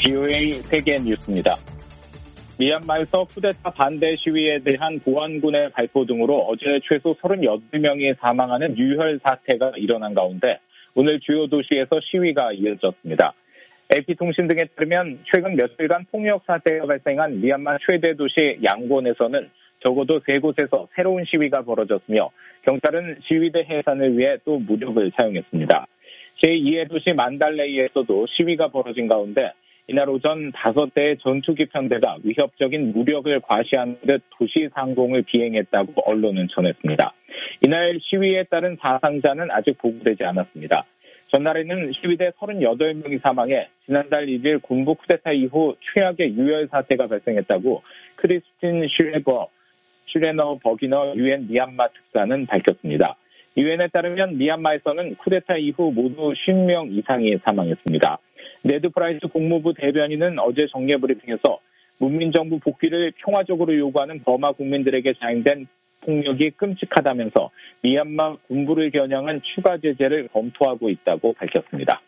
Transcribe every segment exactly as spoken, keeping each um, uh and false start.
비오에이 세계 뉴스입니다. 미얀마에서 쿠데타 반대 시위에 대한 보안군의 발포 등으로 어제 최소 서른여덟 명이 사망하는 유혈 사태가 일어난 가운데 오늘 주요 도시에서 시위가 이어졌습니다. 에이피통신 등에 따르면 최근 며칠간 폭력 사태가 발생한 미얀마 최대 도시 양곤에서는 적어도 세 곳에서 새로운 시위가 벌어졌으며 경찰은 시위대 해산을 위해 또 무력을 사용했습니다. 제이의 도시 만달레이에서도 시위가 벌어진 가운데 이날 오전 다섯 대의 전투기 편대가 위협적인 무력을 과시한 듯 도시 상공을 비행했다고 언론은 전했습니다. 이날 시위에 따른 사상자는 아직 보고되지 않았습니다. 전날에는 시위대 서른여덟 명이 사망해 지난달 일 일 군부 쿠데타 이후 최악의 유혈 사태가 발생했다고 크리스틴 슈레버, 슈레너 버기너 유엔 미얀마 특사는 밝혔습니다. 유엔에 따르면 미얀마에서는 쿠데타 이후 모두 쉰 명 이상이 사망했습니다. 네드 프라이스 국무부 대변인은 어제 정례 브리핑에서 문민정부 복귀를 평화적으로 요구하는 버마 국민들에게 자행된 폭력이 끔찍하다면서 미얀마 군부를 겨냥한 추가 제재를 검토하고 있다고 밝혔습니다.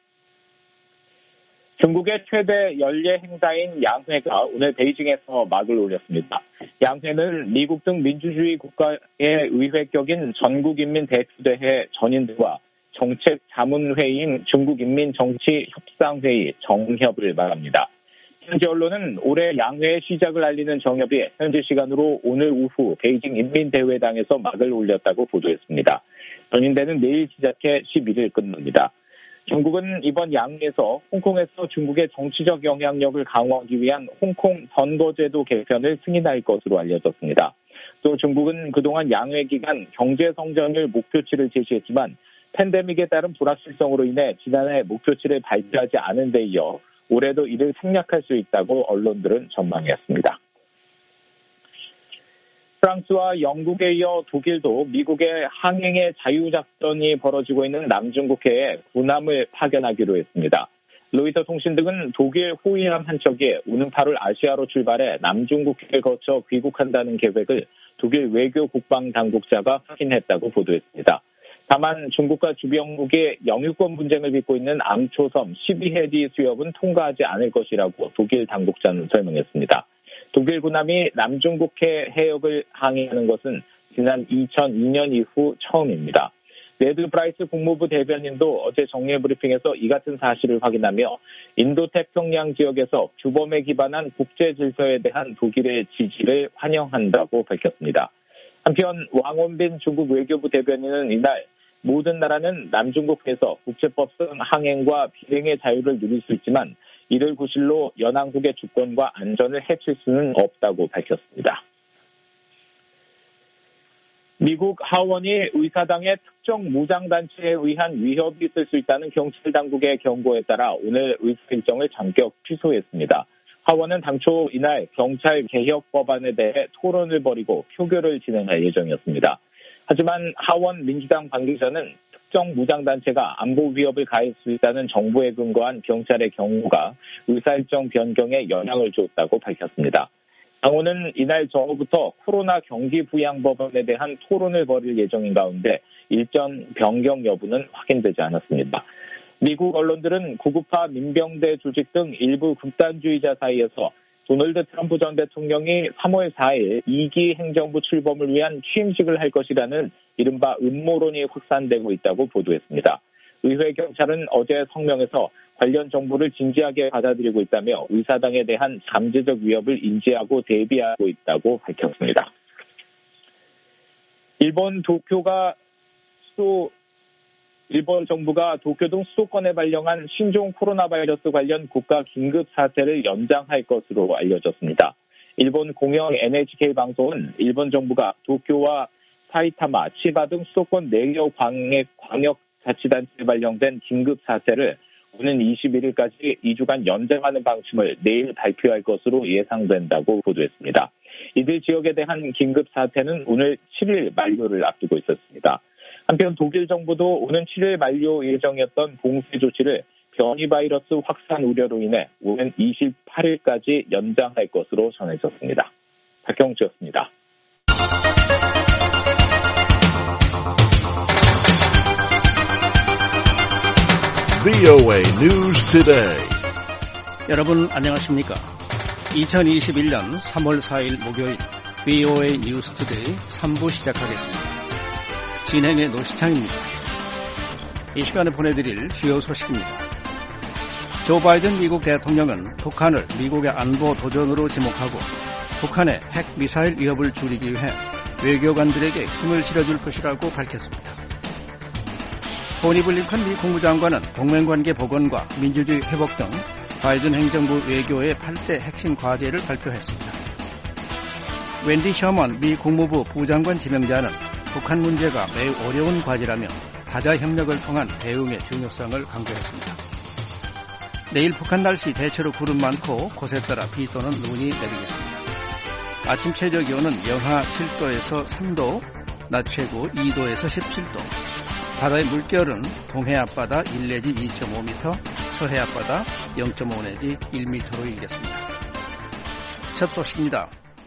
중국의 최대 연례 행사인 양회가 오늘 베이징에서 막을 올렸습니다. 양회는 미국 등 민주주의 국가의 의회격인 전국인민대표대회 전인들과 정책 자문회의인 중국인민정치협상회의 정협을 말합니다. 현지 언론은 올해 양회의 시작을 알리는 정협이 현지 시간으로 오늘 오후 베이징 인민대회당에서 막을 올렸다고 보도했습니다. 전인대는 내일 시작해 십일 일 끝납니다. 중국은 이번 양회에서 홍콩에서 중국의 정치적 영향력을 강화하기 위한 홍콩 선거제도 개편을 승인할 것으로 알려졌습니다. 또 중국은 그동안 양회 기간 경제 성장률 목표치를 제시했지만 팬데믹에 따른 불확실성으로 인해 지난해 목표치를 발표하지 않은 데 이어 올해도 이를 생략할 수 있다고 언론들은 전망했습니다. 프랑스와 영국에 이어 독일도 미국의 항행의 자유작전이 벌어지고 있는 남중국해에 군함을 파견하기로 했습니다. 로이터 통신 등은 독일 호위함 한 척이 오는 팔월 아시아로 출발해 남중국해를 거쳐 귀국한다는 계획을 독일 외교 국방 당국자가 확인했다고 보도했습니다. 다만 중국과 주변국이 영유권 분쟁을 빚고 있는 암초섬 십이 해디 수역은 통과하지 않을 것이라고 독일 당국자는 설명했습니다. 독일 군함이 남중국해 해역을 항해하는 것은 지난 이천이 년 이후 처음입니다. 네드 프라이스 국무부 대변인도 어제 정례 브리핑에서 이 같은 사실을 확인하며 인도태평양 지역에서 규범에 기반한 국제 질서에 대한 독일의 지지를 환영한다고 밝혔습니다. 한편 왕원빈 중국 외교부 대변인은 이날 모든 나라는 남중국해에서 국제법상 항행과 비행의 자유를 누릴 수 있지만 이를 구실로 연합국의 주권과 안전을 해칠 수는 없다고 밝혔습니다. 미국 하원이 의사당의 특정 무장단체에 의한 위협이 있을 수 있다는 경찰 당국의 경고에 따라 오늘 의사 일정을 잠격 취소했습니다. 하원은 당초 이날 경찰 개혁 법안에 대해 토론을 벌이고 표결을 진행할 예정이었습니다. 하지만 하원 민주당 관계자는 특정 무장단체가 안보 위협을 가할 수 있다는 정보에 근거한 경찰의 경고가 의사일정 변경에 영향을 줬다고 밝혔습니다. 당원은 이날 저녁부터 코로나 경기 부양 법안에 대한 토론을 벌일 예정인 가운데 일정 변경 여부는 확인되지 않았습니다. 미국 언론들은 구급파 민병대 조직 등 일부 극단주의자 사이에서 도널드 트럼프 전 대통령이 삼월 사일 이 기 행정부 출범을 위한 취임식을 할 것이라는 이른바 음모론이 확산되고 있다고 보도했습니다. 의회 경찰은 어제 성명에서 관련 정보를 진지하게 받아들이고 있다며 의사당에 대한 잠재적 위협을 인지하고 대비하고 있다고 밝혔습니다. 일본 도쿄가 수도 일본 정부가 도쿄 등 수도권에 발령한 신종 코로나 바이러스 관련 국가 긴급 사태를 연장할 것으로 알려졌습니다. 일본 공영 엔에이치케이 방송은 일본 정부가 도쿄와 사이타마, 치바 등 수도권 내역 광역, 광역자치단체에 발령된 긴급 사태를 오는 이십일 일까지 이 주간 연장하는 방침을 내일 발표할 것으로 예상된다고 보도했습니다. 이들 지역에 대한 긴급 사태는 오늘 칠 일 만료를 앞두고 있었습니다. 한편 독일 정부도 오는 칠 일 만료 예정이었던 봉쇄 조치를 변이 바이러스 확산 우려로 인해 오는 이십팔 일까지 연장할 것으로 전해졌습니다. 박경주였습니다. 브이오에이 News Today. 여러분 안녕하십니까? 이천이십일 년 삼월 사일 목요일 브이오에이 뉴스투데이 삼 부 시작하겠습니다. 진행의 노시창입니다. 이 시간에 보내드릴 주요 소식입니다. 조 바이든 미국 대통령은 북한을 미국의 안보 도전으로 지목하고 북한의 핵 미사일 위협을 줄이기 위해 외교관들에게 힘을 실어줄 것이라고 밝혔습니다. 토니 블링컨 미 국무장관은 동맹관계 복원과 민주주의 회복 등 바이든 행정부 외교의 팔 대 핵심 과제를 발표했습니다. 웬디 셔먼 미 국무부 부장관 지명자는 북한 문제가 매우 어려운 과제라며 다자 협력을 통한 대응의 중요성을 강조했습니다. 내일 북한 날씨 대체로 구름 많고 곳에 따라 비 또는 눈이 내리겠습니다. 아침 최저 기온은 영하 칠 도에서 삼 도, 낮 최고 이 도에서 십칠 도, 바다의 물결은 동해 앞바다 일 내지 이 점 오 미터, 서해 앞바다 영 점 오 내지 일 미터로 일겠습니다. 첫 소식입니다.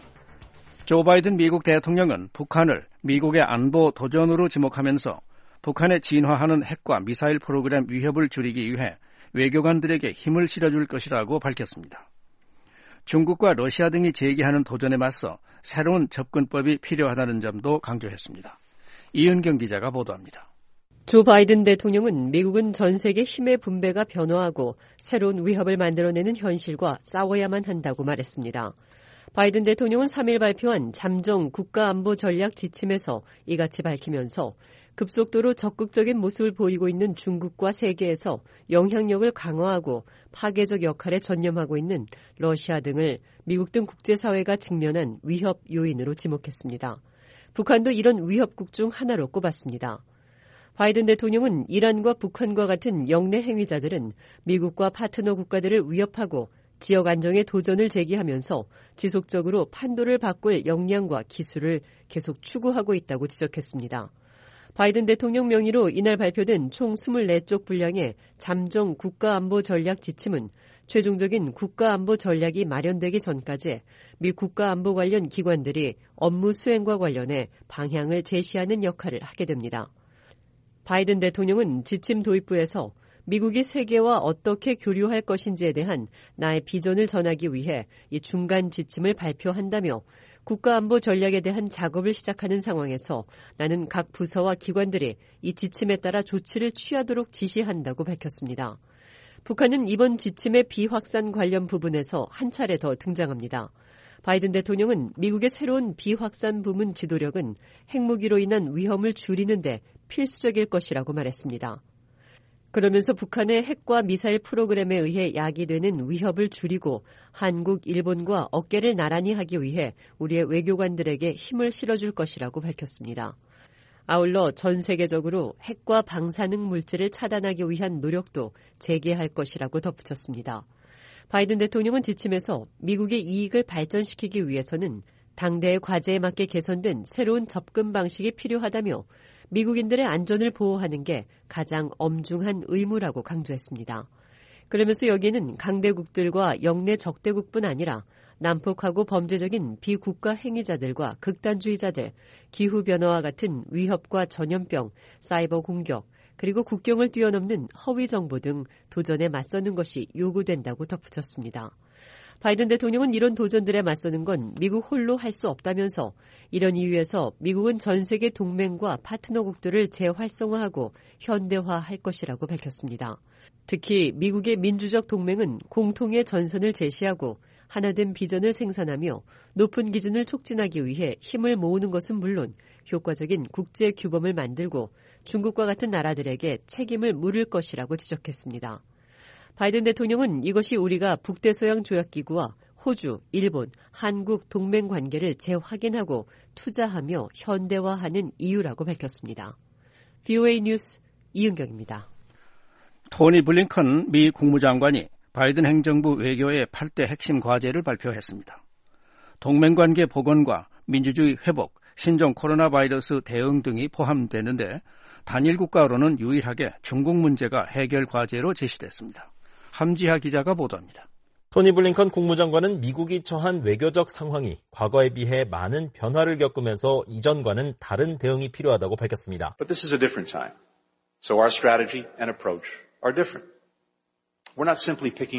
조 바이든 미국 대통령은 북한을 미국의 안보 도전으로 지목하면서 북한의 진화하는 핵과 미사일 프로그램 위협을 줄이기 위해 외교관들에게 힘을 실어줄 것이라고 밝혔습니다. 중국과 러시아 등이 제기하는 도전에 맞서 새로운 접근법이 필요하다는 점도 강조했습니다. 이은경 기자가 보도합니다. 조 바이든 대통령은 미국은 전 세계 힘의 분배가 변화하고 새로운 위협을 만들어내는 현실과 싸워야만 한다고 말했습니다. 바이든 대통령은 삼 일 발표한 잠정 국가안보 전략 지침에서 이같이 밝히면서 급속도로 적극적인 모습을 보이고 있는 중국과 세계에서 영향력을 강화하고 파괴적 역할에 전념하고 있는 러시아 등을 미국 등 국제사회가 직면한 위협 요인으로 지목했습니다. 북한도 이런 위협국 중 하나로 꼽았습니다. 바이든 대통령은 이란과 북한과 같은 영내 행위자들은 미국과 파트너 국가들을 위협하고 지역 안정에 도전을 제기하면서 지속적으로 판도를 바꿀 역량과 기술을 계속 추구하고 있다고 지적했습니다. 바이든 대통령 명의로 이날 발표된 총 이십사 쪽 분량의 잠정 국가안보 전략 지침은 최종적인 국가안보 전략이 마련되기 전까지 미 국가안보 관련 기관들이 업무 수행과 관련해 방향을 제시하는 역할을 하게 됩니다. 바이든 대통령은 지침 도입부에서 미국이 세계와 어떻게 교류할 것인지에 대한 나의 비전을 전하기 위해 이 중간 지침을 발표한다며 국가안보 전략에 대한 작업을 시작하는 상황에서 나는 각 부서와 기관들이 이 지침에 따라 조치를 취하도록 지시한다고 밝혔습니다. 북한은 이번 지침의 비확산 관련 부분에서 한 차례 더 등장합니다. 바이든 대통령은 미국의 새로운 비확산 부문 지도력은 핵무기로 인한 위험을 줄이는 데 필수적일 것이라고 말했습니다. 그러면서 북한의 핵과 미사일 프로그램에 의해 야기되는 위협을 줄이고 한국, 일본과 어깨를 나란히 하기 위해 우리의 외교관들에게 힘을 실어줄 것이라고 밝혔습니다. 아울러 전 세계적으로 핵과 방사능 물질을 차단하기 위한 노력도 재개할 것이라고 덧붙였습니다. 바이든 대통령은 지침에서 미국의 이익을 발전시키기 위해서는 당대의 과제에 맞게 개선된 새로운 접근 방식이 필요하다며 미국인들의 안전을 보호하는 게 가장 엄중한 의무라고 강조했습니다. 그러면서 여기는 강대국들과 영내 적대국뿐 아니라 난폭하고 범죄적인 비국가 행위자들과 극단주의자들, 기후변화와 같은 위협과 전염병, 사이버 공격, 그리고 국경을 뛰어넘는 허위 정보 등 도전에 맞서는 것이 요구된다고 덧붙였습니다. 바이든 대통령은 이런 도전들에 맞서는 건 미국 홀로 할 수 없다면서 이런 이유에서 미국은 전 세계 동맹과 파트너국들을 재활성화하고 현대화할 것이라고 밝혔습니다. 특히 미국의 민주적 동맹은 공통의 전선을 제시하고 하나된 비전을 생산하며 높은 기준을 촉진하기 위해 힘을 모으는 것은 물론 효과적인 국제 규범을 만들고 중국과 같은 나라들에게 책임을 물을 것이라고 지적했습니다. 바이든 대통령은 이것이 우리가 북대서양 조약기구와 호주, 일본, 한국 동맹 관계를 재확인하고 투자하며 현대화하는 이유라고 밝혔습니다. 브이오에이 뉴스 이은경입니다. 토니 블링컨 미 국무장관이 바이든 행정부 외교의 팔 대 핵심 과제를 발표했습니다. 동맹관계 복원과 민주주의 회복, 신종 코로나 바이러스 대응 등이 포함되는데 단일 국가로는 유일하게 중국 문제가 해결 과제로 제시됐습니다. 함지하 기자가 보도합니다. 토니 블링컨 국무장관은 미국이 처한 외교적 상황이 과거에 비해 많은 변화를 겪으면서 이전과는 다른 대응이 필요하다고 밝혔습니다. But this is a different time. So our strategy and approach are different. We're not simply picking up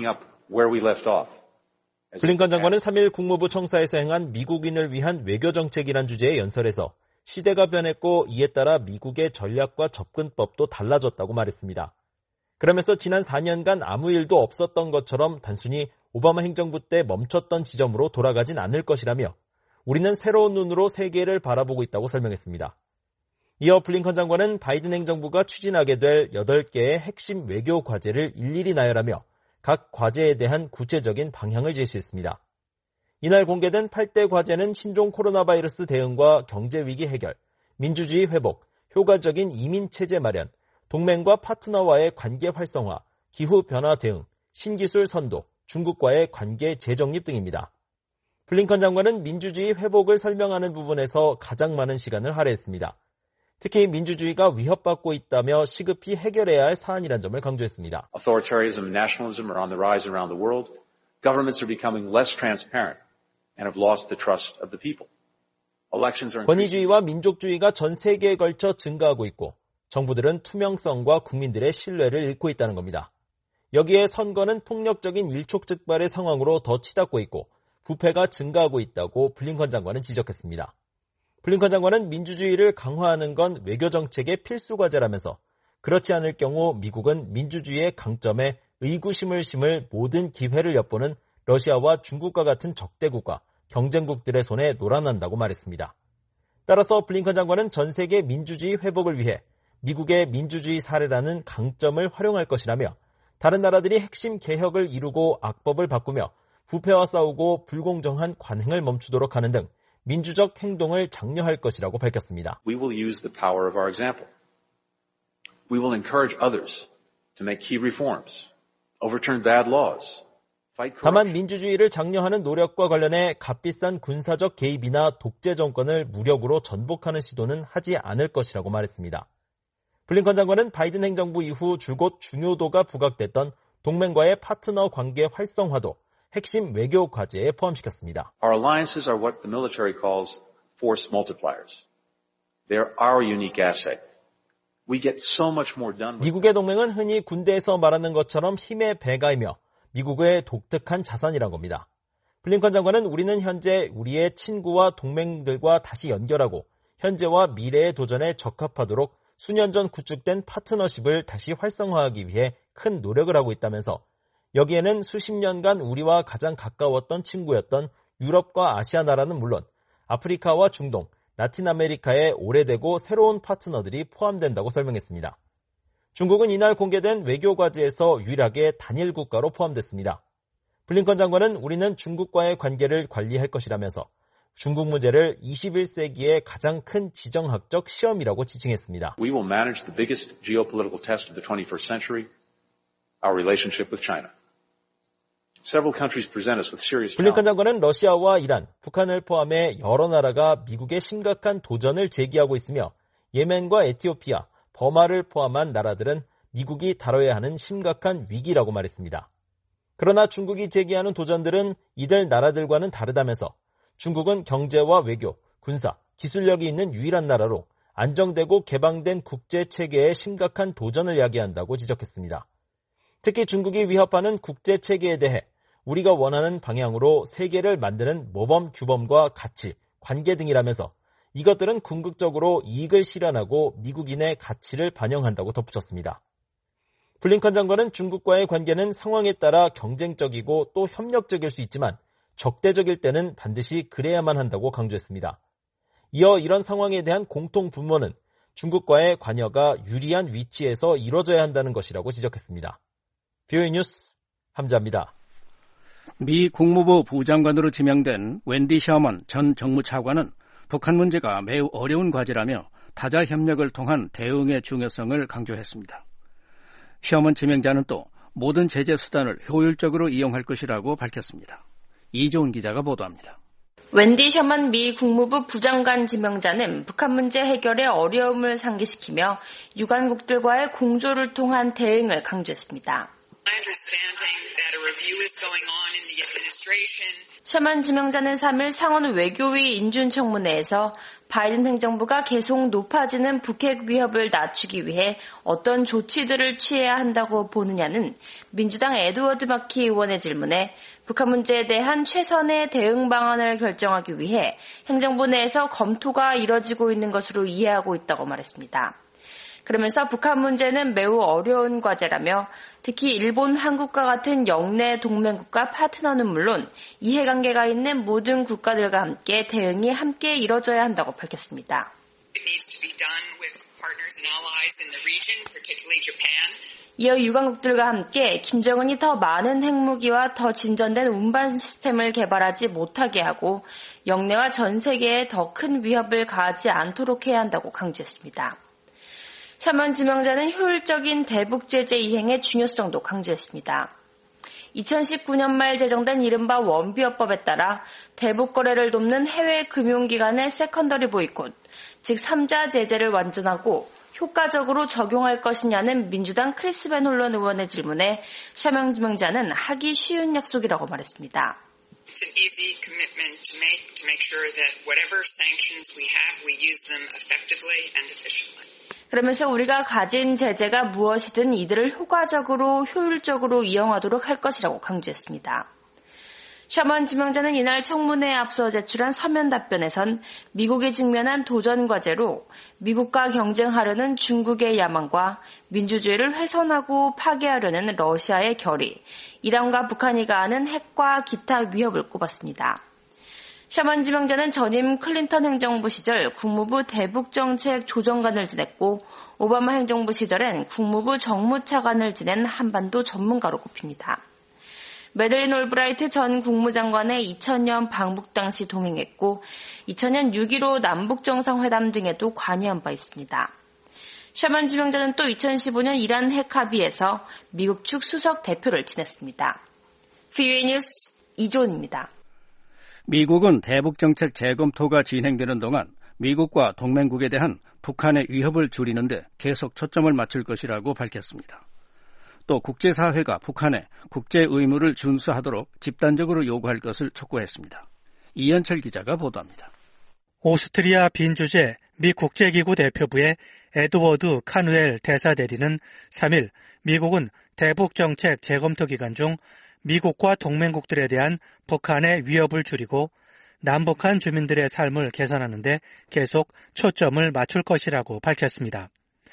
where we left off. 블링컨 장관은 삼 일 국무부 청사에서 행한 미국인을 위한 외교정책이란 주제의 연설에서 시대가 변했고 이에 따라 미국의 전략과 접근법도 달라졌다고 말했습니다. 그러면서 지난 사 년간 아무 일도 없었던 것처럼 단순히 오바마 행정부 때 멈췄던 지점으로 돌아가진 않을 것이라며 우리는 새로운 눈으로 세계를 바라보고 있다고 설명했습니다. 이어 블링컨 장관은 바이든 행정부가 추진하게 될 여덟 개의 핵심 외교 과제를 일일이 나열하며 각 과제에 대한 구체적인 방향을 제시했습니다. 이날 공개된 팔 대 과제는 신종 코로나 바이러스 대응과 경제위기 해결, 민주주의 회복, 효과적인 이민체제 마련, 동맹과 파트너와의 관계 활성화, 기후변화 대응, 신기술 선도, 중국과의 관계 재정립 등입니다. 블링컨 장관은 민주주의 회복을 설명하는 부분에서 가장 많은 시간을 할애했습니다. 특히 민주주의가 위협받고 있다며 시급히 해결해야 할 사안이란 점을 강조했습니다. Authoritarianism and nationalism are on the rise around the world. Governments are becoming less transparent and have lost the trust of the people. Elections are 권위주의와 민족주의가 전 세계에 걸쳐 증가하고 있고 정부들은 투명성과 국민들의 신뢰를 잃고 있다는 겁니다. 여기에 선거는 폭력적인 일촉즉발의 상황으로 더 치닫고 있고 부패가 증가하고 있다고 블링컨 장관은 지적했습니다. 블링컨 장관은 민주주의를 강화하는 건 외교정책의 필수 과제라면서 그렇지 않을 경우 미국은 민주주의의 강점에 의구심을 심을 모든 기회를 엿보는 러시아와 중국과 같은 적대국과 경쟁국들의 손에 놀아난다고 말했습니다. 따라서 블링컨 장관은 전 세계 민주주의 회복을 위해 미국의 민주주의 사례라는 강점을 활용할 것이라며 다른 나라들이 핵심 개혁을 이루고 악법을 바꾸며 부패와 싸우고 불공정한 관행을 멈추도록 하는 등 민주적 행동을 장려할 것이라고 밝혔습니다. We will use the power of our example. We will encourage others to make key reforms, overturn bad laws, fight corruption. 다만 민주주의를 장려하는 노력과 관련해 값비싼 군사적 개입이나 독재 정권을 무력으로 전복하는 시도는 하지 않을 것이라고 말했습니다. 블링컨 장관은 바이든 행정부 이후 줄곧 중요도가 부각됐던 동맹과의 파트너 관계 활성화도 핵심 외교 과제에 포함시켰습니다. Our alliances are what the military calls force multipliers. They are our unique asset. We get so much more done. 미국의 동맹은 흔히 군대에서 말하는 것처럼 힘의 배가이며 미국의 독특한 자산이란 겁니다. 블링컨 장관은 우리는 현재 우리의 친구와 동맹들과 다시 연결하고 현재와 미래의 도전에 적합하도록 수년 전 구축된 파트너십을 다시 활성화하기 위해 큰 노력을 하고 있다면서 여기에는 수십 년간 우리와 가장 가까웠던 친구였던 유럽과 아시아 나라는 물론 아프리카와 중동, 라틴 아메리카의 오래되고 새로운 파트너들이 포함된다고 설명했습니다. 중국은 이날 공개된 외교 과제에서 유일하게 단일 국가로 포함됐습니다. 블링컨 장관은 우리는 중국과의 관계를 관리할 것이라면서 중국 문제를 이십일 세기의 가장 큰 지정학적 시험이라고 지칭했습니다. We will manage the biggest geopolitical test of the twenty-first century, our relationship with China. Several countries present us with serious challenges. 블링컨 장관은 러시아와 이란, 북한을 포함해 여러 나라가 미국에 심각한 도전을 제기하고 있으며 예멘과 에티오피아, 버마를 포함한 나라들은 미국이 다뤄야 하는 심각한 위기라고 말했습니다. 그러나 중국이 제기하는 도전들은 이들 나라들과는 다르다면서 중국은 경제와 외교, 군사, 기술력이 있는 유일한 나라로 안정되고 개방된 국제체계에 심각한 도전을 야기한다고 지적했습니다. 특히 중국이 위협하는 국제체계에 대해 우리가 원하는 방향으로 세계를 만드는 모범 규범과 가치, 관계 등이라면서 이것들은 궁극적으로 이익을 실현하고 미국인의 가치를 반영한다고 덧붙였습니다. 블링컨 장관은 중국과의 관계는 상황에 따라 경쟁적이고 또 협력적일 수 있지만 적대적일 때는 반드시 그래야만 한다고 강조했습니다. 이어 이런 상황에 대한 공통 분모는 중국과의 관여가 유리한 위치에서 이뤄져야 한다는 것이라고 지적했습니다. 비오이 뉴스 함자입니다. 미 국무부 부장관으로 지명된 웬디 셔먼 전 정무차관은 북한 문제가 매우 어려운 과제라며 다자 협력을 통한 대응의 중요성을 강조했습니다. 셔먼 지명자는 또 모든 제재 수단을 효율적으로 이용할 것이라고 밝혔습니다. 이종훈 기자가 보도합니다. 웬디 셔먼 미 국무부 부장관 지명자는 북한 문제 해결에 어려움을 상기시키며 유관국들과의 공조를 통한 대응을 강조했습니다. 셔먼 지명자는 삼 일 상원 외교위 인준청문회에서 바이든 행정부가 계속 높아지는 북핵 위협을 낮추기 위해 어떤 조치들을 취해야 한다고 보느냐는 민주당 에드워드 마키 의원의 질문에 북한 문제에 대한 최선의 대응 방안을 결정하기 위해 행정부 내에서 검토가 이뤄지고 있는 것으로 이해하고 있다고 말했습니다. 그러면서 북한 문제는 매우 어려운 과제라며 특히 일본, 한국과 같은 영내 동맹국가 파트너는 물론 이해관계가 있는 모든 국가들과 함께 대응이 함께 이뤄져야 한다고 밝혔습니다. 이어 유관국들과 함께 김정은이 더 많은 핵무기와 더 진전된 운반 시스템을 개발하지 못하게 하고 영내와 전 세계에 더 큰 위협을 가하지 않도록 해야 한다고 강조했습니다. 샤먼 지명자는 효율적인 대북 제재 이행의 중요성도 강조했습니다. 이천십구 년 말 제정된 이른바 원비어법에 따라 대북 거래를 돕는 해외 금융기관의 세컨더리 보이콧, 즉 삼자 제재를 완전하고 효과적으로 적용할 것이냐는 민주당 크리스 벤 홀런 의원의 질문에 샤먼 지명자는 하기 쉬운 약속이라고 말했습니다. It's an easy commitment to make to make sure that whatever sanctions we have, we use them effectively and efficiently. 그러면서 우리가 가진 제재가 무엇이든 이들을 효과적으로 효율적으로 이용하도록 할 것이라고 강조했습니다. 샤먼 지명자는 이날 청문회에 앞서 제출한 서면 답변에선 미국이 직면한 도전 과제로 미국과 경쟁하려는 중국의 야망과 민주주의를 훼손하고 파괴하려는 러시아의 결의, 이란과 북한이 가하는 핵과 기타 위협을 꼽았습니다. 샤먼 지명자는 전임 클린턴 행정부 시절 국무부 대북정책 조정관을 지냈고 오바마 행정부 시절엔 국무부 정무차관을 지낸 한반도 전문가로 꼽힙니다. 매들린 올브라이트 전 국무장관의 이천 년 방북 당시 동행했고 이천 년 육 일오 남북정상회담 등에도 관여한 바 있습니다. 샤먼 지명자는 또 이천십오 년 이란 핵 합의에서 미국 측 수석 대표를 지냈습니다. 브이오에이 뉴스 이조은입니다. 미국은 대북정책 재검토가 진행되는 동안 미국과 동맹국에 대한 북한의 위협을 줄이는 데 계속 초점을 맞출 것이라고 밝혔습니다. 또 국제사회가 북한에 국제 의무를 준수하도록 집단적으로 요구할 것을 촉구했습니다. 이현철 기자가 보도합니다. 오스트리아 빈 주재 미 국제기구 대표부의 에드워드 카누엘 대사대리는 삼 일 미국은 대북정책 재검토 기간 중 미국과 동맹국들에 대한 북한의 위협을 줄이고 남북한 주민들의 삶을 개선하는 데 계속 초점을 맞출 것이라고 밝혔습니다.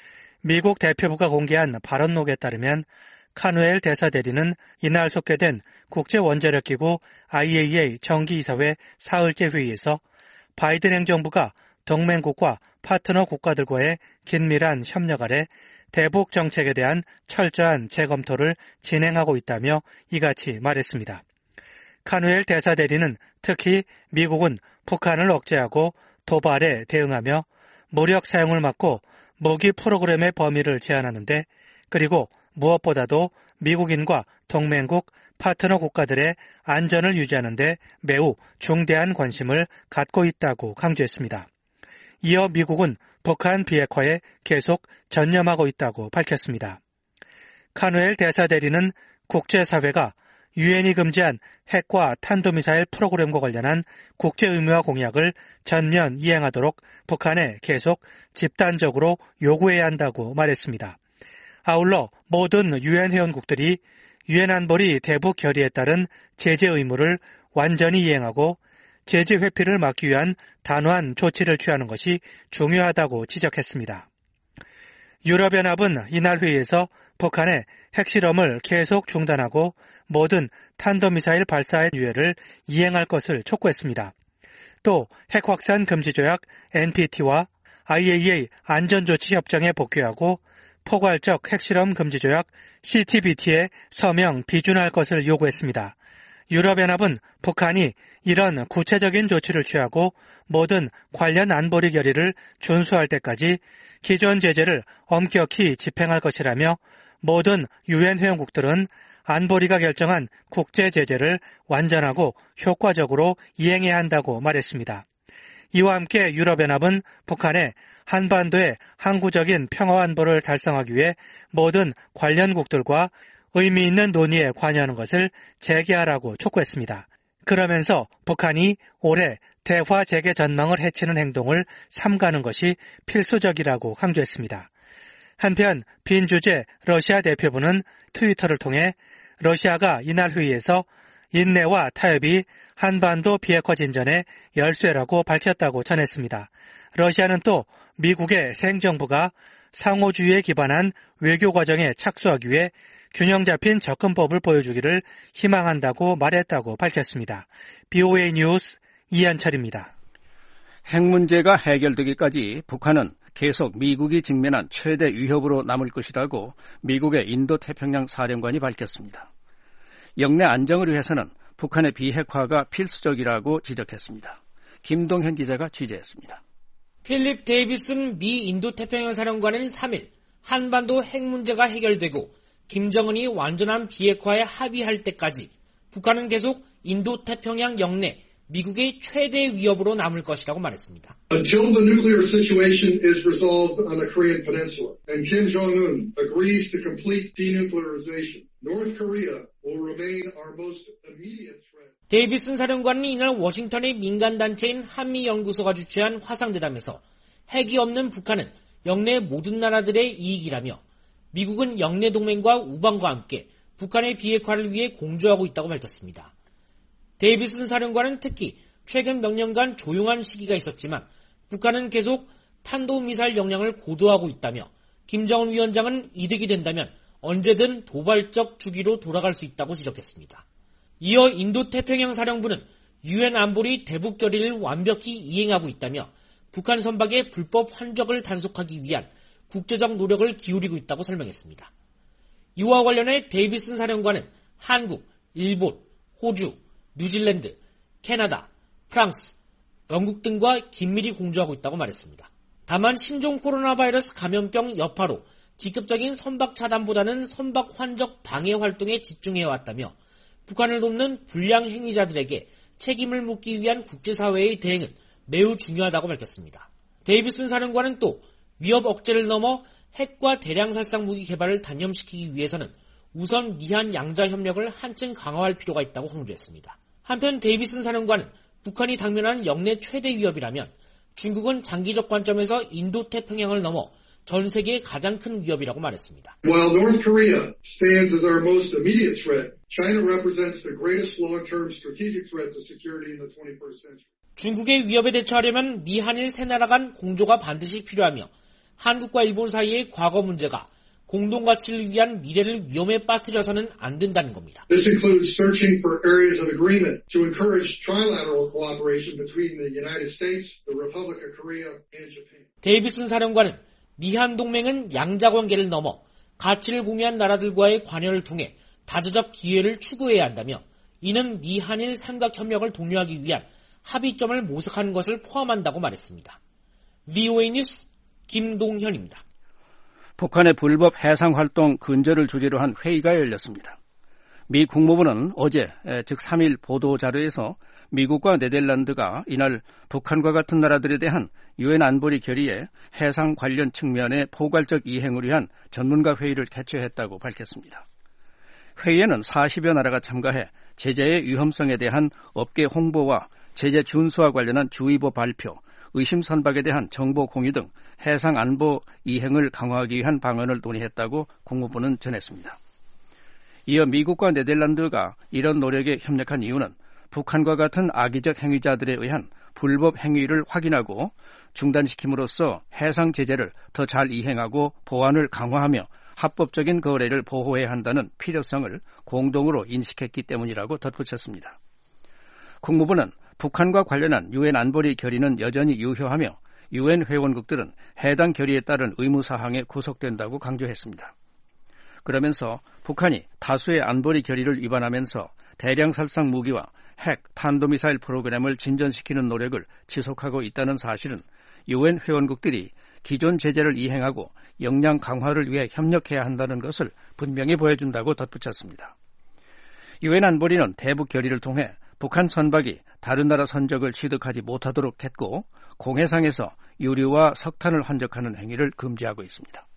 미국 대표부가 공개한 발언록에 따르면 카누엘 대사대리는 이날 속개된 국제원자력기구 아이에이이에이 정기이사회 사흘째 회의에서 바이든 행정부가 동맹국과 파트너 국가들과의 긴밀한 협력 아래 대북 정책에 대한 철저한 재검토를 진행하고 있다며 이같이 말했습니다. 카누엘 대사대리는 특히 미국은 북한을 억제하고 도발에 대응하며 무력 사용을 막고 무기 프로그램의 범위를 제한하는데 그리고 무엇보다도 미국인과 동맹국, 파트너 국가들의 안전을 유지하는 데 매우 중대한 관심을 갖고 있다고 강조했습니다. 이어 미국은 북한 비핵화에 계속 전념하고 있다고 밝혔습니다. 카누엘 대사대리는 국제사회가 유엔이 금지한 핵과 탄도미사일 프로그램과 관련한 국제의무화 공약을 전면 이행하도록 북한에 계속 집단적으로 요구해야 한다고 말했습니다. 아울러 모든 유엔 회원국들이 유엔 안보리 대북 결의에 따른 제재 의무를 완전히 이행하고 제재 회피를 막기 위한 단호한 조치를 취하는 것이 중요하다고 지적했습니다. 유럽연합은 이날 회의에서 북한의 핵실험을 계속 중단하고 모든 탄도미사일 발사의 유예를 이행할 것을 촉구했습니다. 또 핵확산 금지조약 엔피티와 아이에이이에이 안전조치협정에 복귀하고 포괄적 핵실험 금지조약 씨티비티에 서명 비준할 것을 요구했습니다. 유럽연합은 북한이 이런 구체적인 조치를 취하고 모든 관련 안보리 결의를 준수할 때까지 기존 제재를 엄격히 집행할 것이라며 모든 유엔 회원국들은 안보리가 결정한 국제 제재를 완전하고 효과적으로 이행해야 한다고 말했습니다. 이와 함께 유럽연합은 북한의 한반도의 항구적인 평화 안보를 달성하기 위해 모든 관련국들과 의미 있는 논의에 관여하는 것을 재개하라고 촉구했습니다. 그러면서 북한이 올해 대화 재개 전망을 해치는 행동을 삼가는 것이 필수적이라고 강조했습니다. 한편 빈 주재 러시아 대표부는 트위터를 통해 러시아가 이날 회의에서 인내와 타협이 한반도 비핵화 진전의 열쇠라고 밝혔다고 전했습니다. 러시아는 또 미국의 새 정부가 상호주의에 기반한 외교 과정에 착수하기 위해 균형 잡힌 접근법을 보여주기를 희망한다고 말했다고 밝혔습니다. 비오에이 뉴스 이한철입니다. 핵 문제가 해결되기까지 북한은 계속 미국이 직면한 최대 위협으로 남을 것이라고 미국의 인도태평양 사령관이 밝혔습니다. 영내 안정을 위해서는 북한의 비핵화가 필수적이라고 지적했습니다. 김동현 기자가 취재했습니다. 필립 데이비슨 미 인도태평양 사령관은 삼 일 한반도 핵 문제가 해결되고 김정은이 완전한 비핵화에 합의할 때까지 북한은 계속 인도태평양 영내 미국의 최대 위협으로 남을 것이라고 말했습니다. Until the nuclear situation is resolved on the Korean Peninsula and Kim Jong-un agrees to complete denuclearization, North Korea will remain our most immediate threat. 데이비슨 사령관은 이날 워싱턴의 민간단체인 한미연구소가 주최한 화상대담에서 핵이 없는 북한은 영내 모든 나라들의 이익이라며 미국은 영내 동맹과 우방과 함께 북한의 비핵화를 위해 공조하고 있다고 밝혔습니다. 데이비슨 사령관은 특히 최근 몇 년간 조용한 시기가 있었지만 북한은 계속 탄도미사일 역량을 고도화하고 있다며 김정은 위원장은 이득이 된다면 언제든 도발적 주기로 돌아갈 수 있다고 지적했습니다. 이어 인도태평양 사령부는 유엔 안보리 대북 결의를 완벽히 이행하고 있다며 북한 선박의 불법 환적을 단속하기 위한 국제적 노력을 기울이고 있다고 설명했습니다. 이와 관련해 데이비슨 사령관은 한국, 일본, 호주, 뉴질랜드, 캐나다, 프랑스, 영국 등과 긴밀히 공조하고 있다고 말했습니다. 다만 신종 코로나 바이러스 감염병 여파로 직접적인 선박 차단보다는 선박 환적 방해 활동에 집중해왔다며 북한을 돕는 불량 행위자들에게 책임을 묻기 위한 국제사회의 대응은 매우 중요하다고 밝혔습니다. 데이비슨 사령관은 또 위협 억제를 넘어 핵과 대량살상 무기 개발을 단념시키기 위해서는 우선 미한 양자 협력을 한층 강화할 필요가 있다고 강조했습니다. 한편 데이비슨 사령관은 북한이 당면한 영내 최대 위협이라면 중국은 장기적 관점에서 인도태평양을 넘어 전 세계의 가장 큰 위협이라고 말했습니다. While North Korea stands as our most immediate threat, China represents the greatest long-term strategic threat to security in the twenty-first century. 중국의 위협에 대처하려면 미, 한일 세 나라 간 공조가 반드시 필요하며 한국과 일본 사이의 과거 문제가 공동가치를 위한 미래를 위험에 빠뜨려서는 안 된다는 겁니다. This includes searching for areas of agreement to encourage trilateral cooperation between the United States, the Republic of Korea, and Japan. 데이비슨 사령관은 미한 동맹은 양자 관계를 넘어 가치를 공유한 나라들과의 관여를 통해 다자적 기회를 추구해야 한다며 이는 미, 한일 삼각협력을 독려하기 위한 합의점을 모색하는 것을 포함한다고 말했습니다. 비오에이 뉴스 김동현입니다. 북한의 불법 해상활동 근절을 주제로 한 회의가 열렸습니다. 미 국무부는 어제, 즉 삼 일 보도자료에서 미국과 네덜란드가 이날 북한과 같은 나라들에 대한 유엔 안보리 결의의 해상 관련 측면의 포괄적 이행을 위한 전문가 회의를 개최했다고 밝혔습니다. 회의에는 사십여 나라가 참가해 제재의 위험성에 대한 업계 홍보와 제재 준수와 관련한 주의보 발표, 의심 선박에 대한 정보 공유 등 해상 안보 이행을 강화하기 위한 방안을 논의했다고 국무부는 전했습니다. 이어 미국과 네덜란드가 이런 노력에 협력한 이유는 북한과 같은 악의적 행위자들에 의한 불법 행위를 확인하고 중단시킴으로써 해상 제재를 더 잘 이행하고 보안을 강화하며 합법적인 거래를 보호해야 한다는 필요성을 공동으로 인식했기 때문이라고 덧붙였습니다. 국무부는 북한과 관련한 유엔 안보리 결의는 여전히 유효하며 유엔 회원국들은 해당 결의에 따른 의무사항에 구속된다고 강조했습니다. 그러면서 북한이 다수의 안보리 결의를 위반하면서 대량살상 무기와 핵, 탄도미사일 프로그램을 진전시키는 노력을 지속하고 있다는 사실은 유엔 회원국들이 기존 제재를 이행하고 역량 강화를 위해 협력해야 한다는 것을 분명히 보여준다고 덧붙였습니다. 유엔 안보리는 대북 결의를 통해 북한 선박이 다른 나라 선적을 취득하지 못하도록 했고 공해상에서 유류와 석탄을 환적하는 행위를 금지하고 있습니다.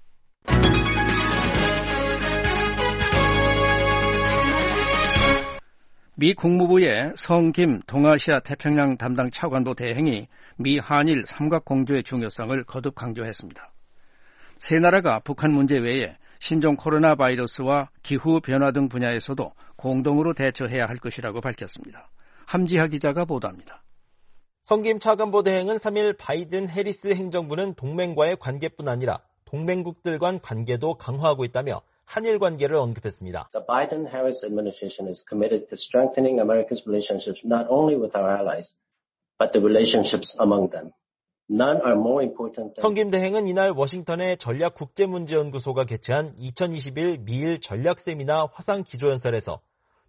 미 국무부의 성김 동아시아 태평양 담당 차관보 대행이 미 한일 삼각 공조의 중요성을 거듭 강조했습니다. 세 나라가 북한 문제 외에 신종 코로나 바이러스와 기후 변화 등 분야에서도 공동으로 대처해야 할 것이라고 밝혔습니다. 함지하 기자가 보도합니다. 성김 차관보 대행은 삼 일 바이든 해리스 행정부는 동맹과의 관계뿐 아니라 동맹국들 간 관계도 강화하고 있다며 한일 관계를 언급했습니다. The Biden-Harris administration is committed to strengthening America's relationships not only with our allies, but the relationships among them. None are more important than... 성김 대행은 이날 워싱턴의 전략국제문제연구소가 개최한 이천이십일 미일 전략세미나 화상기조연설에서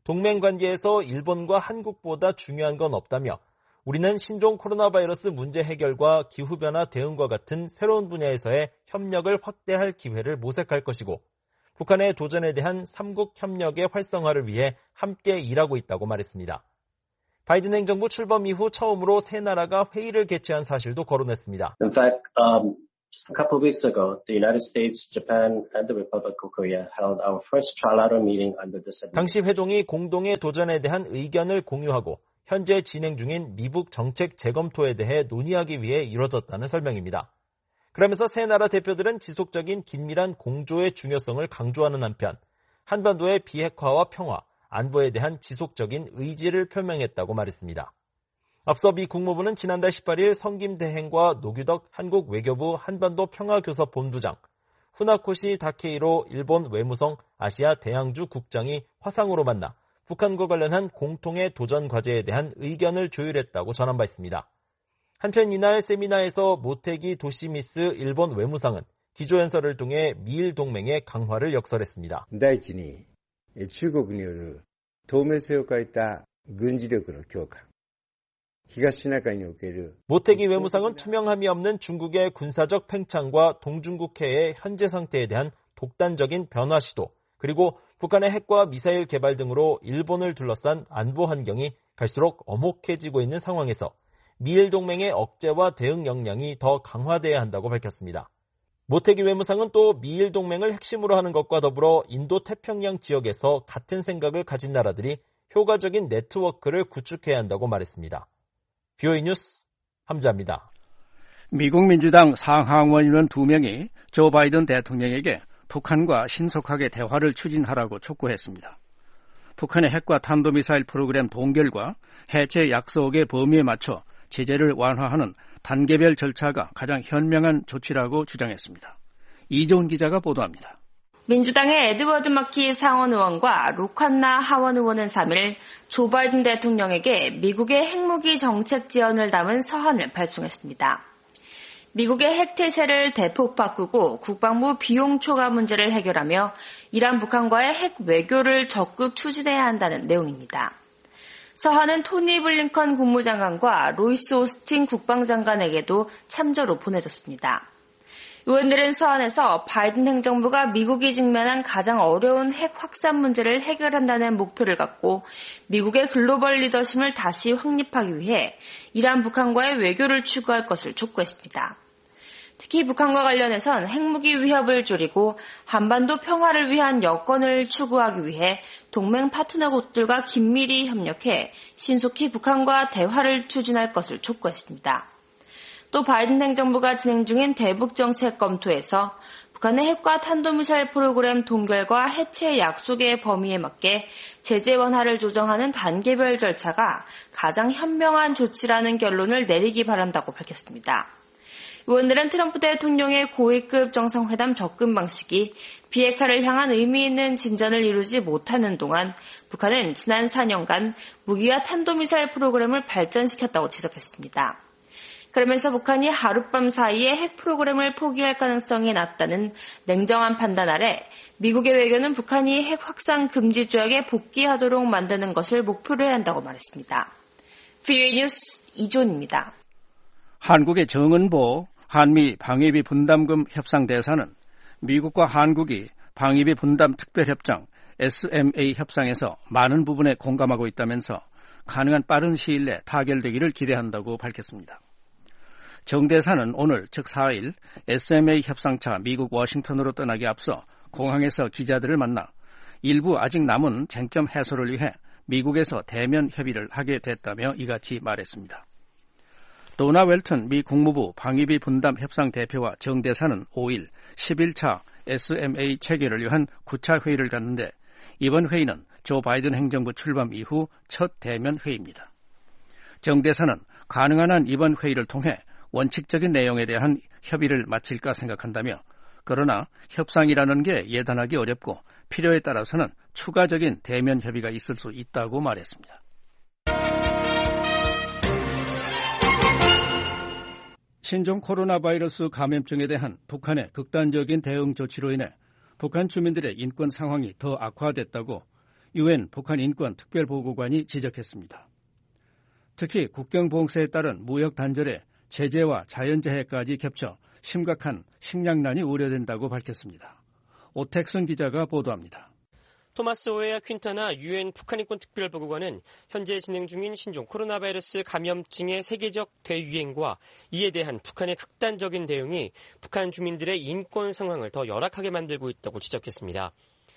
동맹관계에서 일본과 한국보다 중요한 건 없다며 우리는 신종 코로나 바이러스 문제 해결과 기후변화 대응과 같은 새로운 분야에서의 협력을 확대할 기회를 모색할 것이고 북한의 도전에 대한 삼국 협력의 활성화를 위해 함께 일하고 있다고 말했습니다. 바이든 행정부 출범 이후 처음으로 세 나라가 회의를 개최한 사실도 거론했습니다. In fact, um, just a couple of weeks ago, the United States, Japan, and the Republic of Korea held our first trilateral meeting under this administration. 당시 회동이 공동의 도전에 대한 의견을 공유하고 현재 진행 중인 미북 정책 재검토에 대해 논의하기 위해 이뤄졌다는 설명입니다. 그러면서 세 나라 대표들은 지속적인 긴밀한 공조의 중요성을 강조하는 한편 한반도의 비핵화와 평화, 안보에 대한 지속적인 의지를 표명했다고 말했습니다. 앞서 미 국무부는 지난달 십팔 일 성김 대행과 노규덕 한국 외교부 한반도 평화교섭 본부장, 후나코시 다케이로 일본 외무성 아시아 대양주 국장이 화상으로 만나 북한과 관련한 공통의 도전 과제에 대한 의견을 조율했다고 전한 바 있습니다. 한편 이날 세미나에서 모테기 도시미스 일본 외무상은 기조연설을 통해 미일 동맹의 강화를 역설했습니다. 第一に中国による透明性を欠いた軍事力の強化。 모테기 외무상은 투명함이 없는 중국의 군사적 팽창과 동중국해의 현재 상태에 대한 독단적인 변화 시도, 그리고 북한의 핵과 미사일 개발 등으로 일본을 둘러싼 안보 환경이 갈수록 엄혹해지고 있는 상황에서 미일 동맹의 억제와 대응 역량이 더 강화돼야 한다고 밝혔습니다. 모테기 외무상은 또 미일 동맹을 핵심으로 하는 것과 더불어 인도 태평양 지역에서 같은 생각을 가진 나라들이 효과적인 네트워크를 구축해야 한다고 말했습니다. 비오이 뉴스 함자입니다. 미국 민주당 상하원의원 두 명이 조 바이든 대통령에게 북한과 신속하게 대화를 추진하라고 촉구했습니다. 북한의 핵과 탄도미사일 프로그램 동결과 해체 약속의 범위에 맞춰 제재를 완화하는 단계별 절차가 가장 현명한 조치라고 주장했습니다. 이종훈 기자가 보도합니다. 민주당의 에드워드 마키 상원 의원과 로칸나 하원 의원은 삼 일 조 바이든 대통령에게 미국의 핵무기 정책 지원을 담은 서한을 발송했습니다. 미국의 핵태세를 대폭 바꾸고 국방부 비용 초과 문제를 해결하며 이란 북한과의 핵 외교를 적극 추진해야 한다는 내용입니다. 서한은 토니 블링컨 국무장관과 로이스 오스틴 국방장관에게도 참조로 보내졌습니다. 의원들은 서한에서 바이든 행정부가 미국이 직면한 가장 어려운 핵 확산 문제를 해결한다는 목표를 갖고 미국의 글로벌 리더십을 다시 확립하기 위해 이란 북한과의 외교를 추구할 것을 촉구했습니다. 특히 북한과 관련해선 핵무기 위협을 줄이고 한반도 평화를 위한 여건을 추구하기 위해 동맹 파트너국들과 긴밀히 협력해 신속히 북한과 대화를 추진할 것을 촉구했습니다. 또 바이든 행정부가 진행 중인 대북 정책 검토에서 북한의 핵과 탄도미사일 프로그램 동결과 해체 약속의 범위에 맞게 제재 완화를 조정하는 단계별 절차가 가장 현명한 조치라는 결론을 내리기 바란다고 밝혔습니다. 의원들은 트럼프 대통령의 고위급 정상회담 접근 방식이 비핵화를 향한 의미 있는 진전을 이루지 못하는 동안 북한은 지난 사 년간 무기와 탄도미사일 프로그램을 발전시켰다고 지적했습니다. 그러면서 북한이 하룻밤 사이에 핵 프로그램을 포기할 가능성이 낮다는 냉정한 판단 아래 미국의 외교는 북한이 핵 확산 금지 조약에 복귀하도록 만드는 것을 목표로 해야 한다고 말했습니다. 비오이 뉴스 이존입니다. 한국의 정은보 한미 방위비 분담금 협상 대사는 미국과 한국이 방위비 분담 특별협정 에스엠에이 협상에서 많은 부분에 공감하고 있다면서 가능한 빠른 시일 내 타결되기를 기대한다고 밝혔습니다. 정 대사는 오늘 즉 사 일 에스엠에이 협상차 미국 워싱턴으로 떠나기 앞서 공항에서 기자들을 만나 일부 아직 남은 쟁점 해소를 위해 미국에서 대면 협의를 하게 됐다며 이같이 말했습니다. 도나 웰튼 미 국무부 방위비 분담 협상 대표와 정대사는 오일 십일 차 에스엠에이 체결을 위한 구 차 회의를 갖는데 이번 회의는 조 바이든 행정부 출범 이후 첫 대면 회의입니다. 정대사는 가능한 한 이번 회의를 통해 원칙적인 내용에 대한 협의를 마칠까 생각한다며 그러나 협상이라는 게 예단하기 어렵고 필요에 따라서는 추가적인 대면 협의가 있을 수 있다고 말했습니다. 신종 코로나 바이러스 감염증에 대한 북한의 극단적인 대응 조치로 인해 북한 주민들의 인권 상황이 더 악화됐다고 유엔 북한 인권 특별보고관이 지적했습니다. 특히 국경 봉쇄에 따른 무역 단절에 제재와 자연재해까지 겹쳐 심각한 식량난이 우려된다고 밝혔습니다. 오택순 기자가 보도합니다. 토마스 오에아 퀸타나 유엔 북한인권 특별보고관은 현재 진행 중인 신종 코로나 바이러스 감염증의 세계적 대유행과 이에 대한 북한의 극단적인 대응이 북한 주민들의 인권 상황을 더 열악하게 만들고 있다고 지적했습니다.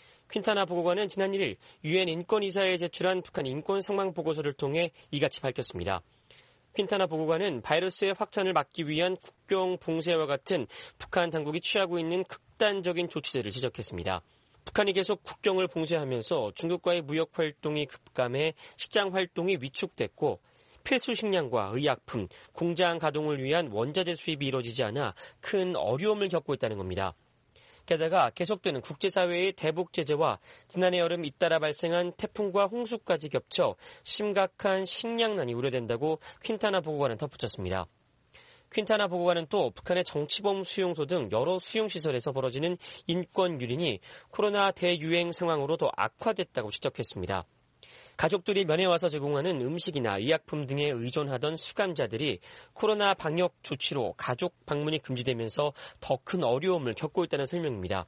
퀸타나 보고관은 지난 일 일 유엔 인권이사에 제출한 북한 인권 상황 보고서를 통해 이같이 밝혔습니다. 퀸타나 보고관은 바이러스의 확산을 막기 위한 국경 봉쇄와 같은 북한 당국이 취하고 있는 극단적인 조치들을 지적했습니다. 북한이 계속 국경을 봉쇄하면서 중국과의 무역 활동이 급감해 시장 활동이 위축됐고 필수 식량과 의약품, 공장 가동을 위한 원자재 수입이 이루어지지 않아 큰 어려움을 겪고 있다는 겁니다. 게다가 계속되는 국제사회의 대북 제재와 지난해 여름 잇따라 발생한 태풍과 홍수까지 겹쳐 심각한 식량난이 우려된다고 퀸타나 보고관은 덧붙였습니다. 퀸타나 보고관은 또 북한의 정치범 수용소 등 여러 수용시설에서 벌어지는 인권 유린이 코로나 대유행 상황으로 더 악화됐다고 지적했습니다. 가족들이 면회 와서 제공하는 음식이나 의약품 등에 의존하던 수감자들이 코로나 방역 조치로 가족 방문이 금지되면서 더 큰 어려움을 겪고 있다는 설명입니다.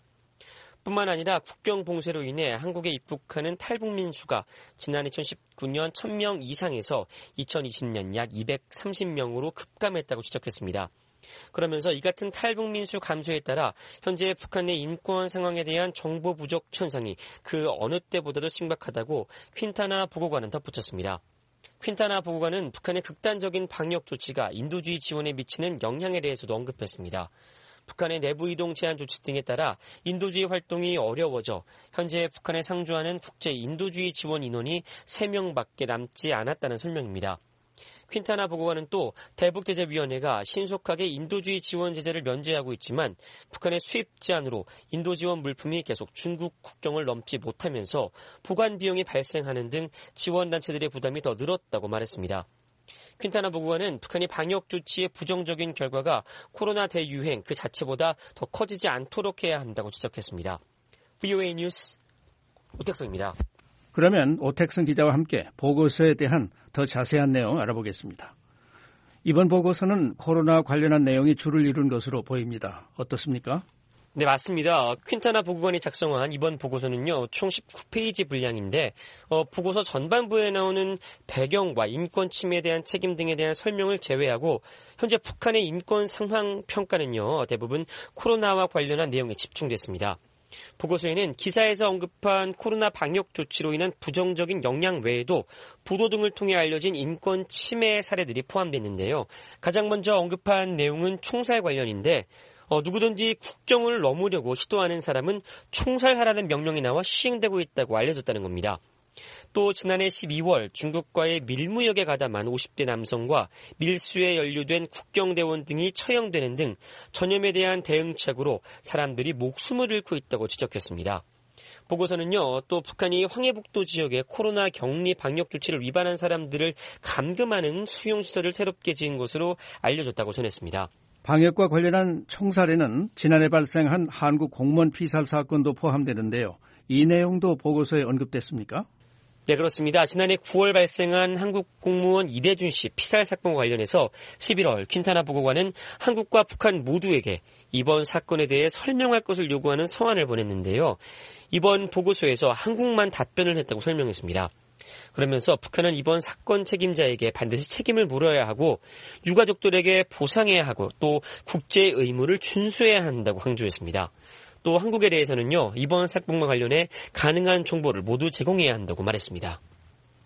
뿐만 아니라 국경 봉쇄로 인해 한국에 입국하는 탈북민 수가 지난 이천십구 년 천 명 이상에서 이천이십 년 약 이백삼십 명으로 급감했다고 지적했습니다. 그러면서 이 같은 탈북민 수 감소에 따라 현재 북한 내 인권 상황에 대한 정보 부족 현상이 그 어느 때보다도 심각하다고 퀸타나 보고관은 덧붙였습니다. 퀸타나 보고관은 북한의 극단적인 방역 조치가 인도주의 지원에 미치는 영향에 대해서도 언급했습니다. 북한의 내부 이동 제한 조치 등에 따라 인도주의 활동이 어려워져 현재 북한에 상주하는 국제 인도주의 지원 인원이 세 명밖에 남지 않았다는 설명입니다. 퀸타나 보고관은 또 대북제재위원회가 신속하게 인도주의 지원 제재를 면제하고 있지만 북한의 수입 제한으로 인도 지원 물품이 계속 중국 국경을 넘지 못하면서 보관 비용이 발생하는 등 지원단체들의 부담이 더 늘었다고 말했습니다. 퀸타나 보고관은 북한이 방역 조치의 부정적인 결과가 코로나 대유행 그 자체보다 더 커지지 않도록 해야 한다고 지적했습니다. 브이오에이 뉴스 오택성입니다. 그러면 오택승 기자와 함께 보고서에 대한 더 자세한 내용 알아보겠습니다. 이번 보고서는 코로나 관련한 내용이 주를 이룬 것으로 보입니다. 어떻습니까? 네, 맞습니다. 퀸타나 보고관이 작성한 이번 보고서는요, 총 십구 페이지 분량인데 어, 보고서 전반부에 나오는 배경과 인권 침해에 대한 책임 등에 대한 설명을 제외하고 현재 북한의 인권 상황 평가는요, 대부분 코로나와 관련한 내용에 집중됐습니다. 보고서에는 기사에서 언급한 코로나 방역 조치로 인한 부정적인 영향 외에도 보도 등을 통해 알려진 인권 침해 사례들이 포함됐는데요. 가장 먼저 언급한 내용은 총살 관련인데 어, 누구든지 국경을 넘으려고 시도하는 사람은 총살하라는 명령이 나와 시행되고 있다고 알려졌다는 겁니다. 또 지난해 십이월 중국과의 밀무역에 가담한 오십 대 남성과 밀수에 연루된 국경대원 등이 처형되는 등 전염에 대한 대응책으로 사람들이 목숨을 잃고 있다고 지적했습니다. 보고서는요, 또 북한이 황해북도 지역의 코로나 격리 방역 조치를 위반한 사람들을 감금하는 수용시설을 새롭게 지은 것으로 알려졌다고 전했습니다. 방역과 관련한 총살에는 지난해 발생한 한국 공무원 피살 사건도 포함되는데요. 이 내용도 보고서에 언급됐습니까? 네, 그렇습니다. 지난해 구월 발생한 한국 공무원 이대준 씨 피살 사건과 관련해서 십일월 퀸타나 보고관은 한국과 북한 모두에게 이번 사건에 대해 설명할 것을 요구하는 서한을 보냈는데요. 이번 보고서에서 한국만 답변을 했다고 설명했습니다. 그러면서 북한은 이번 사건 책임자에게 반드시 책임을 물어야 하고 유가족들에게 보상해야 하고 또 국제 의무를 준수해야 한다고 강조했습니다. 또 한국에 대해서는요, 이번 사건과 관련해 가능한 정보를 모두 제공해야 한다고 말했습니다.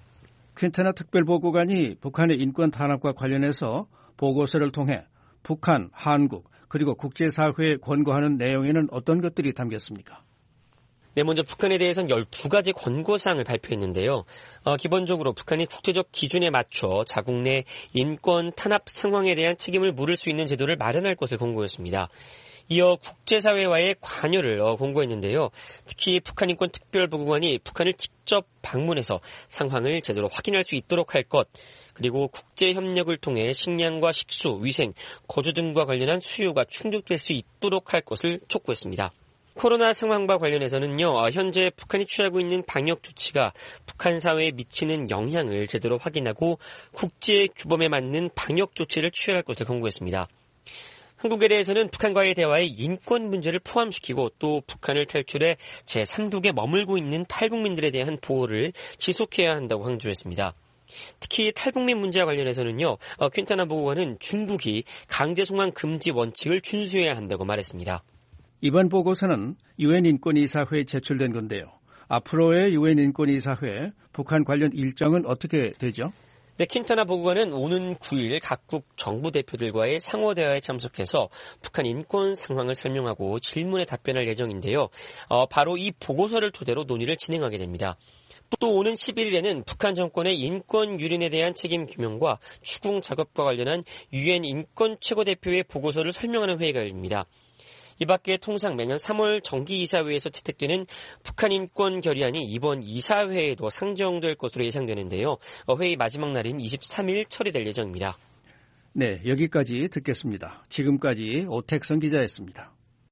퀸타나 특별보고관이 북한의 인권 탄압과 관련해서 보고서를 통해 북한, 한국, 그리고 국제사회에 권고하는 내용에는 어떤 것들이 담겼습니까? 네, 먼저 북한에 대해서는 열두 가지 권고사항을 발표했는데요. 어, 기본적으로 북한이 국제적 기준에 맞춰 자국 내 인권 탄압 상황에 대한 책임을 물을 수 있는 제도를 마련할 것을 권고했습니다. 이어 국제사회와의 관여를 어, 권고했는데요. 특히 북한 인권 특별보고관이 북한을 직접 방문해서 상황을 제대로 확인할 수 있도록 할 것, 그리고 국제협력을 통해 식량과 식수, 위생, 거주 등과 관련한 수요가 충족될 수 있도록 할 것을 촉구했습니다. 코로나 상황과 관련해서는요, 현재 북한이 취하고 있는 방역 조치가 북한 사회에 미치는 영향을 제대로 확인하고 국제 규범에 맞는 방역 조치를 취할 것을 권고했습니다. 한국에 대해서는 북한과의 대화에 인권 문제를 포함시키고 또 북한을 탈출해 제삼국에 머물고 있는 탈북민들에 대한 보호를 지속해야 한다고 강조했습니다. 특히 탈북민 문제와 관련해서는요, 어, 퀸타나 보고관은 중국이 강제 송환 금지 원칙을 준수해야 한다고 말했습니다. 이번 보고서는 유엔 인권이사회에 제출된 건데요. 앞으로의 유엔 인권이사회 북한 관련 일정은 어떻게 되죠? 네, 퀸타나 보고관은 오는 구일 각국 정부 대표들과의 상호 대화에 참석해서 북한 인권 상황을 설명하고 질문에 답변할 예정인데요. 어, 바로 이 보고서를 토대로 논의를 진행하게 됩니다. 또 오는 십일일에는 북한 정권의 인권 유린에 대한 책임 규명과 추궁 작업과 관련한 유엔 인권 최고대표의 보고서를 설명하는 회의가 열립니다. 이 밖에 통상 매년 삼월 정기이사회에서 채택되는 북한 인권 결의안이 이번 이사회에도 상정될 것으로 예상되는데요. 회의 마지막 날인 이십삼일 처리될 예정입니다. 네, 여기까지 듣겠습니다. 지금까지 오택성 기자였습니다.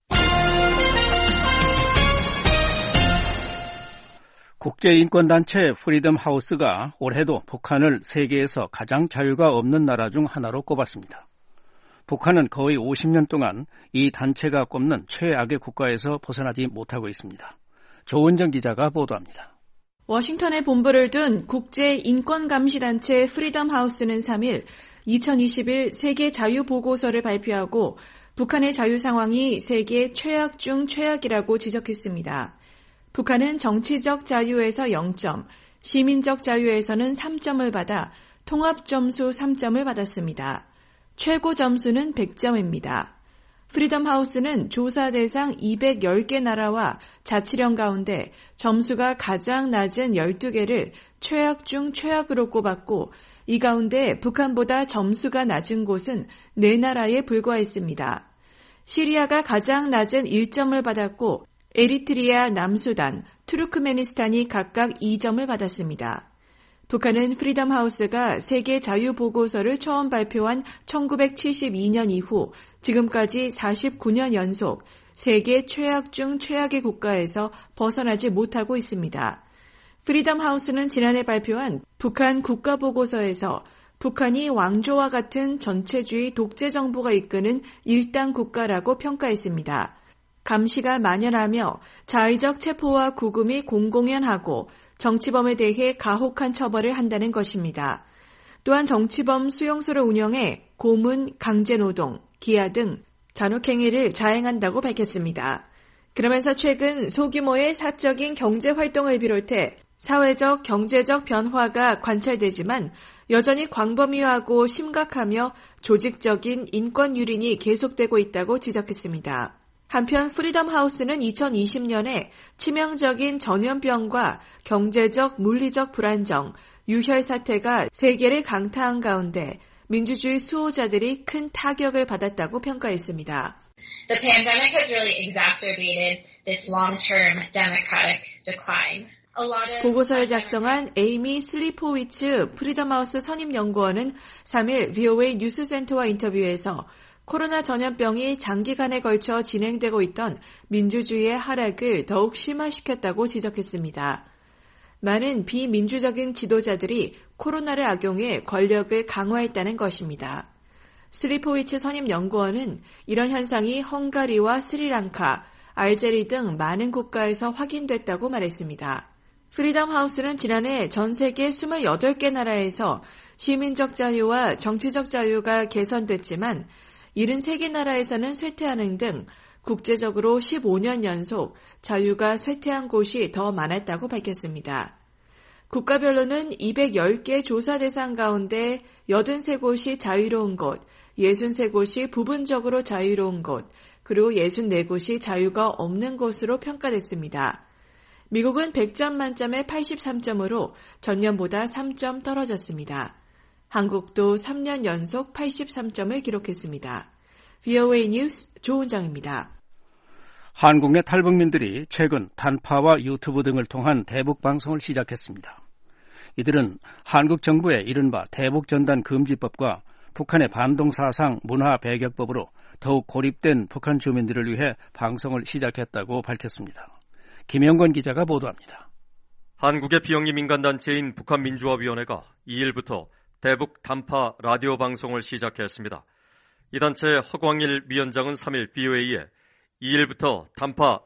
국제인권단체 프리덤 하우스가 올해도 북한을 세계에서 가장 자유가 없는 나라 중 하나로 꼽았습니다. 북한은 거의 오십 년 동안 이 단체가 꼽는 최악의 국가에서 벗어나지 못하고 있습니다. 조은정 기자가 보도합니다. 워싱턴에 본부를 둔 국제인권감시단체 프리덤 하우스는 삼일 이천이십일 세계 자유보고서를 발표하고 북한의 자유 상황이 세계 최악 중 최악이라고 지적했습니다. 북한은 정치적 자유에서 영 점, 시민적 자유에서는 삼 점을 받아 통합점수 삼 점을 받았습니다. 최고 점수는 백 점입니다. 프리덤 하우스는 조사 대상 이백십 개 나라와 자치령 가운데 점수가 가장 낮은 열두 개를 최악 중 최악으로 꼽았고 이 가운데 북한보다 점수가 낮은 곳은 네 나라에 불과했습니다. 시리아가 가장 낮은 일 점을 받았고 에리트리아, 남수단, 투르크메니스탄이 각각 이 점을 받았습니다. 북한은 프리덤 하우스가 세계 자유 보고서를 처음 발표한 천구백칠십이 년 이후 지금까지 사십구 년 연속 세계 최악 중 최악의 국가에서 벗어나지 못하고 있습니다. 프리덤 하우스는 지난해 발표한 북한 국가보고서에서 북한이 왕조와 같은 전체주의 독재 정부가 이끄는 일당 국가라고 평가했습니다. 감시가 만연하며 자의적 체포와 구금이 공공연하고 정치범에 대해 가혹한 처벌을 한다는 것입니다. 또한 정치범 수용소를 운영해 고문, 강제노동, 기아 등 잔혹행위를 자행한다고 밝혔습니다. 그러면서 최근 소규모의 사적인 경제활동을 비롯해 사회적, 경제적 변화가 관찰되지만 여전히 광범위하고 심각하며 조직적인 인권 유린이 계속되고 있다고 지적했습니다. 한편 프리덤 하우스는 이천이십 년에 치명적인 전염병과 경제적, 물리적 불안정, 유혈 사태가 세계를 강타한 가운데 민주주의 수호자들이 큰 타격을 받았다고 평가했습니다. The pandemic has really exacerbated this long-term democratic decline. 보고서를 작성한 에이미 슬리포위츠 프리덤 하우스 선임연구원은 삼일 브이오에이 뉴스센터와 인터뷰에서 코로나 전염병이 장기간에 걸쳐 진행되고 있던 민주주의의 하락을 더욱 심화시켰다고 지적했습니다. 많은 비민주적인 지도자들이 코로나를 악용해 권력을 강화했다는 것입니다. 슬리포위츠 선임연구원은 이런 현상이 헝가리와 스리랑카, 알제리 등 많은 국가에서 확인됐다고 말했습니다. 프리덤 하우스는 지난해 전 세계 이십팔 개 나라에서 시민적 자유와 정치적 자유가 개선됐지만 칠십삼 개 나라에서는 쇠퇴하는 등 국제적으로 십오 년 연속 자유가 쇠퇴한 곳이 더 많았다고 밝혔습니다. 국가별로는 이백십 개 조사 대상 가운데 팔십삼 곳이 자유로운 곳, 육십삼 곳이 부분적으로 자유로운 곳, 그리고 육십사 곳이 자유가 없는 곳으로 평가됐습니다. 미국은 백 점 만점에 팔십삼 점으로 전년보다 삼 점 떨어졌습니다. 한국도 삼 년 연속 팔십삼 점을 기록했습니다. 브이오에이 뉴스 조은정입니다. 한국 내 탈북민들이 최근 단파와 유튜브 등을 통한 대북 방송을 시작했습니다. 이들은 한국 정부의 이른바 대북전단 금지법과 북한의 반동사상 문화 배격법으로 더욱 고립된 북한 주민들을 위해 방송을 시작했다고 밝혔습니다. 김영건 기자가 보도합니다. 한국의 비영리 민간단체인 북한민주화위원회가 이 일부터 대북 단파 라디오 방송을 시작했습니다. 이 단체의 허광일 위원장은 삼 일 브이오에이에 이 일부터 단파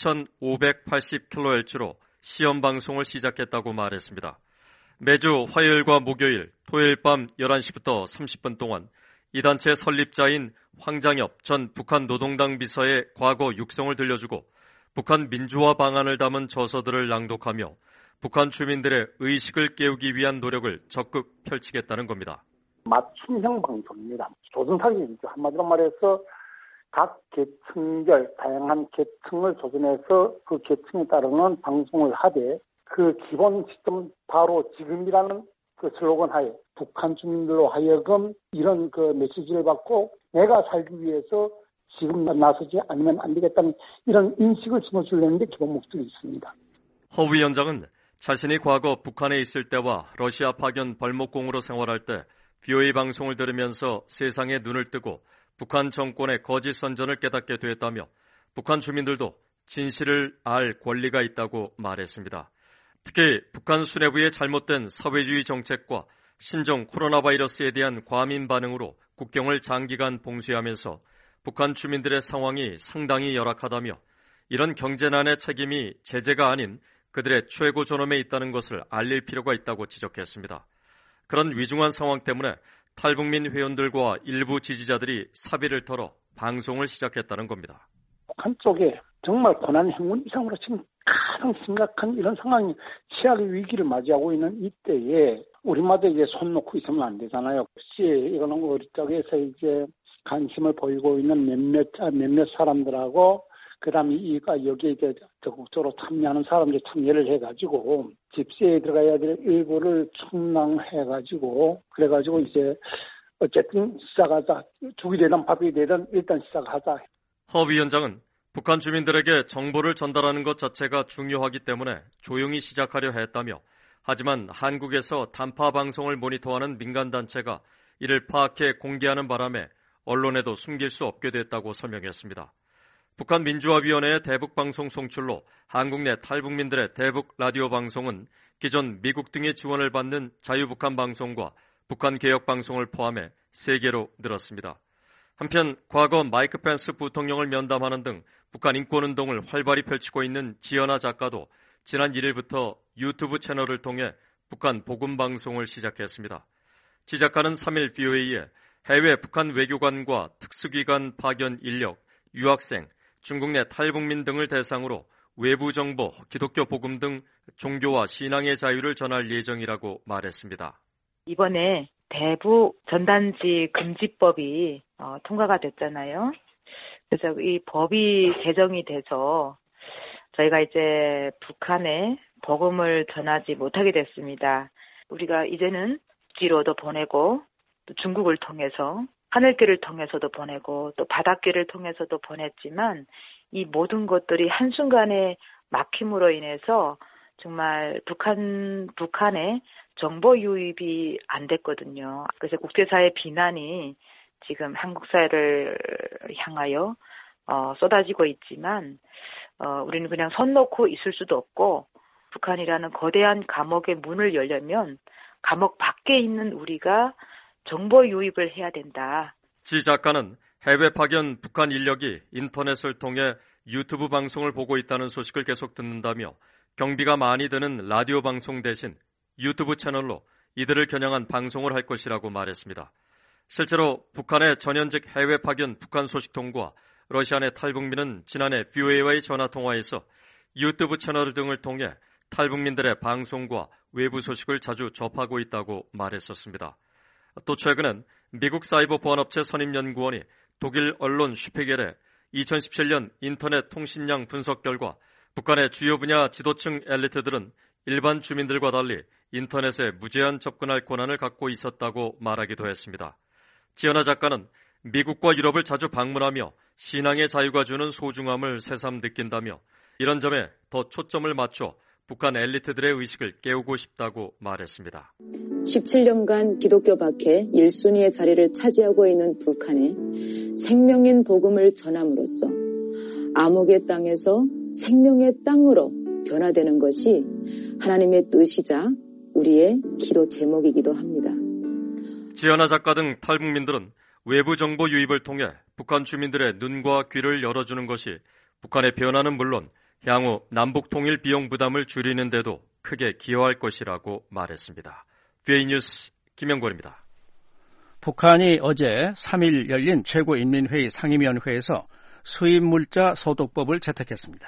칠천오백팔십 킬로헤르츠로 시험 방송을 시작했다고 말했습니다. 매주 화요일과 목요일, 토요일 밤 열한 시부터 삼십 분 동안 이 단체의 설립자인 황장엽 전 북한 노동당 비서의 과거 육성을 들려주고 북한 민주화 방안을 담은 저서들을 낭독하며 북한 주민들의 의식을 깨우기 위한 노력을 적극 펼치겠다는 겁니다. 맞춤형 방송입니다. 조선사기이죠. 한마디로 말해서 각 계층별, 다양한 계층을 조선해서 그 계층에 따르는 방송을 하되 그 기본 시점 바로 지금이라는 그 슬로건 하에 북한 주민들로 하여금 이런 그 메시지를 받고 내가 살기 위해서 지금 나서지 않으면 안 되겠다는 이런 인식을 심어주려는 게 기본 목적이 있습니다. 허 위원장은 자신이 과거 북한에 있을 때와 러시아 파견 벌목공으로 생활할 때 브이오에이 방송을 들으면서 세상에 눈을 뜨고 북한 정권의 거짓 선전을 깨닫게 되었다며 북한 주민들도 진실을 알 권리가 있다고 말했습니다. 특히 북한 수뇌부의 잘못된 사회주의 정책과 신종 코로나 바이러스에 대한 과민 반응으로 국경을 장기간 봉쇄하면서 북한 주민들의 상황이 상당히 열악하다며 이런 경제난의 책임이 제재가 아닌 그들의 최고 존엄에 있다는 것을 알릴 필요가 있다고 지적했습니다. 그런 위중한 상황 때문에 탈북민 회원들과 일부 지지자들이 사비를 털어 방송을 시작했다는 겁니다. 북한 쪽에 정말 고난 행군 이상으로 지금 가장 심각한 이런 상황이 최악의 위기를 맞이하고 있는 이때에 우리마다 이제 손 놓고 있으면 안 되잖아요. 혹시 이거는 우리 쪽에서 이제 관심을 보이고 있는 몇몇 몇몇 사람들하고 그다음에 이가 여기에 이제 적극적으로 참여하는 사람들 참여를 해가지고 집세에 들어가야 될 일부를 충당해가지고 그래가지고 이제 어쨌든 시작하자. 죽이 되든 밥이 되든 일단 시작하자. 허 위원장은 북한 주민들에게 정보를 전달하는 것 자체가 중요하기 때문에 조용히 시작하려 했다며 하지만 한국에서 단파 방송을 모니터하는 민간단체가 이를 파악해 공개하는 바람에 언론에도 숨길 수 없게 됐다고 설명했습니다. 북한민주화위원회의 대북방송 송출로 한국 내 탈북민들의 대북 라디오 방송은 기존 미국 등의 지원을 받는 자유북한 방송과 북한 개혁 방송을 포함해 세 개로 늘었습니다. 한편 과거 마이크 펜스 부통령을 면담하는 등 북한 인권운동을 활발히 펼치고 있는 지연아 작가도 지난 일 일부터 유튜브 채널을 통해 북한 복음방송을 시작했습니다. 지 작가는 삼 일 브이오에이에 해외 북한 외교관과 특수기관 파견 인력, 유학생, 중국 내 탈북민 등을 대상으로 외부 정보, 기독교 복음 등 종교와 신앙의 자유를 전할 예정이라고 말했습니다. 이번에 대북 전단지 금지법이 어, 통과가 됐잖아요. 그래서 이 법이 제정이 돼서 저희가 이제 북한에 복음을 전하지 못하게 됐습니다. 우리가 이제는 지로도 보내고 또 중국을 통해서 하늘길을 통해서도 보내고 또 바닷길을 통해서도 보냈지만 이 모든 것들이 한순간에 막힘으로 인해서 정말 북한, 북한의 정보 유입이 안 됐거든요. 그래서 국제사회 비난이 지금 한국 사회를 향하여 어, 쏟아지고 있지만 어, 우리는 그냥 손 놓고 있을 수도 없고 북한이라는 거대한 감옥의 문을 열려면 감옥 밖에 있는 우리가 정보 유입을 해야 된다. 지 작가는 해외 파견 북한 인력이 인터넷을 통해 유튜브 방송을 보고 있다는 소식을 계속 듣는다며 경비가 많이 드는 라디오 방송 대신 유튜브 채널로 이들을 겨냥한 방송을 할 것이라고 말했습니다. 실제로 북한의 전현직 해외 파견 북한 소식통과 러시아 내 탈북민은 지난해 브이오에이와의 전화통화에서 유튜브 채널 등을 통해 탈북민들의 방송과 외부 소식을 자주 접하고 있다고 말했었습니다. 또 최근엔 미국 사이버 보안업체 선임연구원이 독일 언론 슈피겔에 이천십칠 년 인터넷 통신량 분석 결과 북한의 주요 분야 지도층 엘리트들은 일반 주민들과 달리 인터넷에 무제한 접근할 권한을 갖고 있었다고 말하기도 했습니다. 지연아 작가는 미국과 유럽을 자주 방문하며 신앙의 자유가 주는 소중함을 새삼 느낀다며 이런 점에 더 초점을 맞춰 북한 엘리트들의 의식을 깨우고 싶다고 말했습니다. 십칠 년간 기독교 박해 일 순위의 자리를 차지하고 있는 북한에 생명인 복음을 전함으로써 암흑의 땅에서 생명의 땅으로 변화되는 것이 하나님의 뜻이자 우리의 기도 제목이기도 합니다. 지연아 작가 등 탈북민들은 외부 정보 유입을 통해 북한 주민들의 눈과 귀를 열어주는 것이 북한의 변화는 물론 향후 남북 통일 비용 부담을 줄이는 데도 크게 기여할 것이라고 말했습니다. 비에이 뉴스 김영권입니다. 북한이 어제 삼 일 열린 최고인민회의 상임위원회에서 수입물자 소독법을 채택했습니다.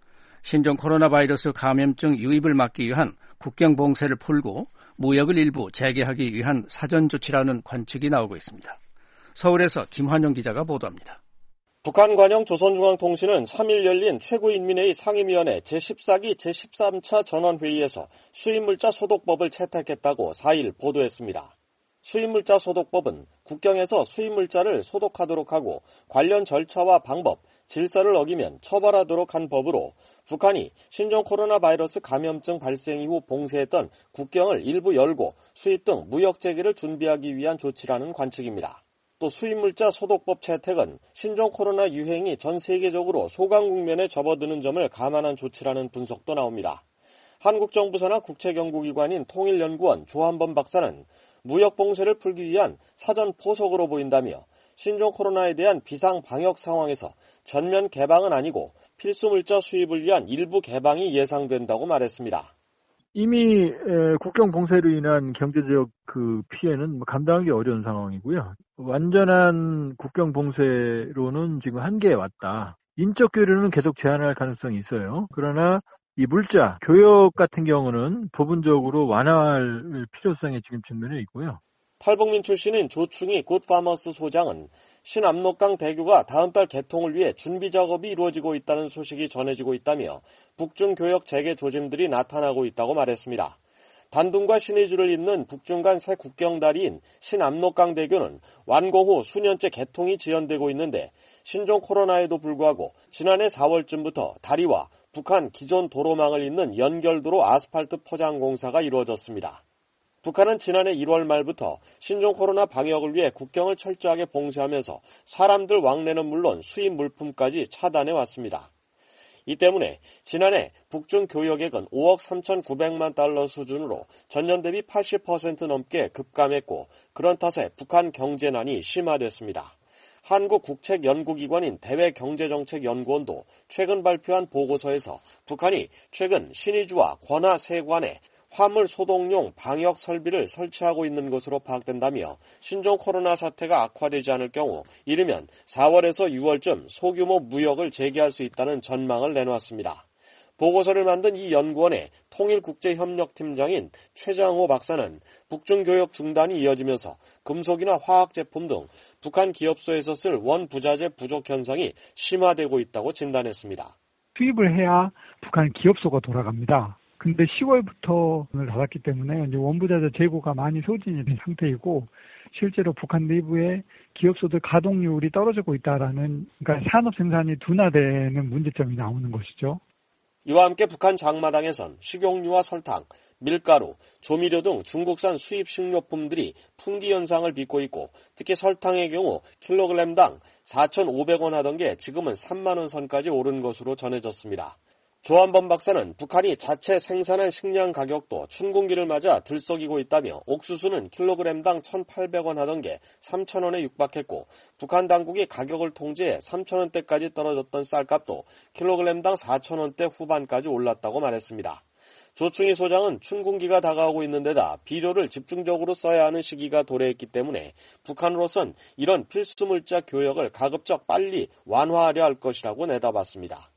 신종 코로나 바이러스 감염증 유입을 막기 위한 국경 봉쇄를 풀고 무역을 일부 재개하기 위한 사전 조치라는 관측이 나오고 있습니다. 서울에서 김환영 기자가 보도합니다. 북한 관영 조선중앙통신은 삼 일 열린 최고인민회의 상임위원회 제십사 기 제십삼 차 전원회의에서 수입물자 소독법을 채택했다고 사 일 보도했습니다. 수입물자 소독법은 국경에서 수입물자를 소독하도록 하고 관련 절차와 방법, 질서를 어기면 처벌하도록 한 법으로 북한이 신종 코로나 바이러스 감염증 발생 이후 봉쇄했던 국경을 일부 열고 수입 등 무역 재개를 준비하기 위한 조치라는 관측입니다. 또 수입물자 소독법 채택은 신종 코로나 유행이 전 세계적으로 소강 국면에 접어드는 점을 감안한 조치라는 분석도 나옵니다. 한국 정부 산하 국책연구기관인 통일연구원 조한범 박사는 무역 봉쇄를 풀기 위한 사전 포석으로 보인다며 신종 코로나에 대한 비상 방역 상황에서 전면 개방은 아니고 필수 물자 수입을 위한 일부 개방이 예상된다고 말했습니다. 이미 국경 봉쇄로 인한 경제적 그 피해는 감당하기 어려운 상황이고요. 완전한 국경 봉쇄로는 지금 한계에 왔다. 인적 교류는 계속 제한할 가능성이 있어요. 그러나 이 물자, 교역 같은 경우는 부분적으로 완화할 필요성이 지금 측면에 있고요. 탈북민 출신인 조충희 굿파머스 소장은 신압록강 대교가 다음 달 개통을 위해 준비 작업이 이루어지고 있다는 소식이 전해지고 있다며 북중 교역 재개 조짐들이 나타나고 있다고 말했습니다. 단둥과 신의주를 잇는 북중 간 새 국경다리인 신압록강 대교는 완공 후 수년째 개통이 지연되고 있는데 신종 코로나에도 불구하고 지난해 사월쯤부터 다리와 북한 기존 도로망을 잇는 연결도로 아스팔트 포장 공사가 이루어졌습니다. 북한은 지난해 일월 말부터 신종 코로나 방역을 위해 국경을 철저하게 봉쇄하면서 사람들 왕래는 물론 수입 물품까지 차단해 왔습니다. 이 때문에 지난해 북중 교역액은 오억 삼천구백만 달러 수준으로 전년 대비 팔십 퍼센트 넘게 급감했고 그런 탓에 북한 경제난이 심화됐습니다. 한국국책연구기관인 대외경제정책연구원도 최근 발표한 보고서에서 북한이 최근 신의주와 권하 세관에 화물 소독용 방역 설비를 설치하고 있는 것으로 파악된다며 신종 코로나 사태가 악화되지 않을 경우 이르면 사월에서 유월쯤 소규모 무역을 재개할 수 있다는 전망을 내놓았습니다. 보고서를 만든 이 연구원의 통일국제협력팀장인 최장호 박사는 북중 교역 중단이 이어지면서 금속이나 화학제품 등 북한 기업소에서 쓸 원부자재 부족 현상이 심화되고 있다고 진단했습니다. 수입을 해야 북한 기업소가 돌아갑니다. 근데 시월부터 문을 닫았기 때문에 이제 원부자재 재고가 많이 소진이 된 상태이고 실제로 북한 내부의 기업소들 가동률이 떨어지고 있다라는 그러니까 산업 생산이 둔화되는 문제점이 나오는 것이죠. 이와 함께 북한 장마당에선 식용유와 설탕, 밀가루, 조미료 등 중국산 수입 식료품들이 품귀 현상을 빚고 있고 특히 설탕의 경우 킬로그램당 사천오백 원 하던 게 지금은 삼만 원 선까지 오른 것으로 전해졌습니다. 조한범 박사는 북한이 자체 생산한 식량 가격도 춘궁기를 맞아 들썩이고 있다며 옥수수는 킬로그램당 천팔백 원 하던 게 삼천 원에 육박했고 북한 당국이 가격을 통제해 삼천 원대까지 떨어졌던 쌀값도 킬로그램당 사천 원대 후반까지 올랐다고 말했습니다. 조충희 소장은 춘궁기가 다가오고 있는 데다 비료를 집중적으로 써야 하는 시기가 도래했기 때문에 북한으로선 이런 필수물자 교역을 가급적 빨리 완화하려 할 것이라고 내다봤습니다.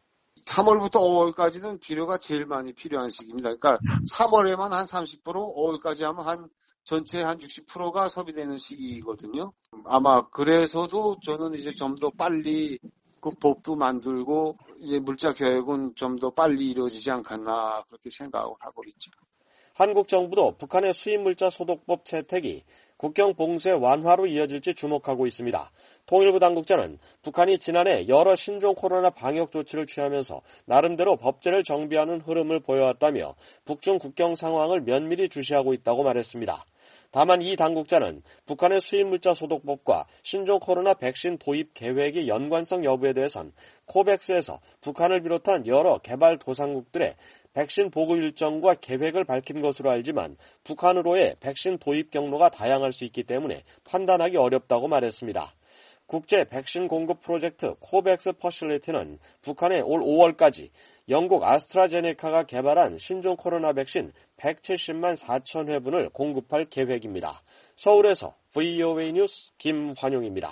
삼월부터 오월까지는 비료가 제일 많이 필요한 시기입니다. 그러니까 삼월에만 한 삼십 퍼센트, 오월까지 하면 한 전체 한 육십 퍼센트가 소비되는 시기거든요. 아마 그래서도 저는 이제 좀 더 빨리 그 법도 만들고 이제 물자 교육은 좀 더 빨리 이루어지지 않겠나 그렇게 생각을 하고 있죠. 한국 정부도 북한의 수입물자 소독법 채택이 국경 봉쇄 완화로 이어질지 주목하고 있습니다. 통일부 당국자는 북한이 지난해 여러 신종 코로나 방역 조치를 취하면서 나름대로 법제를 정비하는 흐름을 보여왔다며 북중 국경 상황을 면밀히 주시하고 있다고 말했습니다. 다만 이 당국자는 북한의 수입물자 소독법과 신종 코로나 백신 도입 계획의 연관성 여부에 대해선 코백스에서 북한을 비롯한 여러 개발도상국들의 백신 보급 일정과 계획을 밝힌 것으로 알지만 북한으로의 백신 도입 경로가 다양할 수 있기 때문에 판단하기 어렵다고 말했습니다. 국제 백신 공급 프로젝트 코백스 퍼실리티는 북한에 올 오월까지 영국 아스트라제네카가 개발한 신종 코로나 백신 백칠십만 사천 회분을 공급할 계획입니다. 서울에서 브이오에이 뉴스 김환용입니다.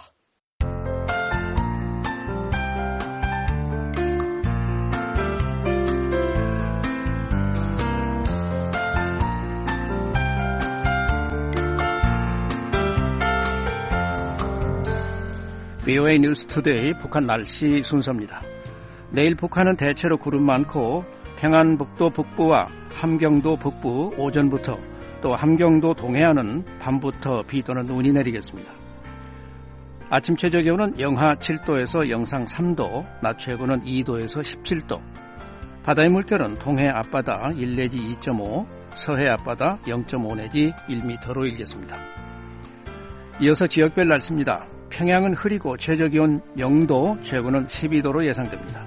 브이오에이 뉴스 투데이 북한 날씨 순서입니다. 내일 북한은 대체로 구름 많고 평안북도 북부와 함경도 북부 오전부터 또 함경도 동해안은 밤부터 비 또는 눈이 내리겠습니다. 아침 최저 기온은 영하 칠 도에서 영상 삼 도, 낮 최고는 이 도에서 십칠 도. 바다의 물결은 동해 앞바다 일 내지 이 점 오, 서해 앞바다 영 점 오 내지 일 미터로 일겠습니다. 이어서 지역별 날씨입니다. 평양은 흐리고 최저 기온 영 도, 최고는 십이 도로 예상됩니다.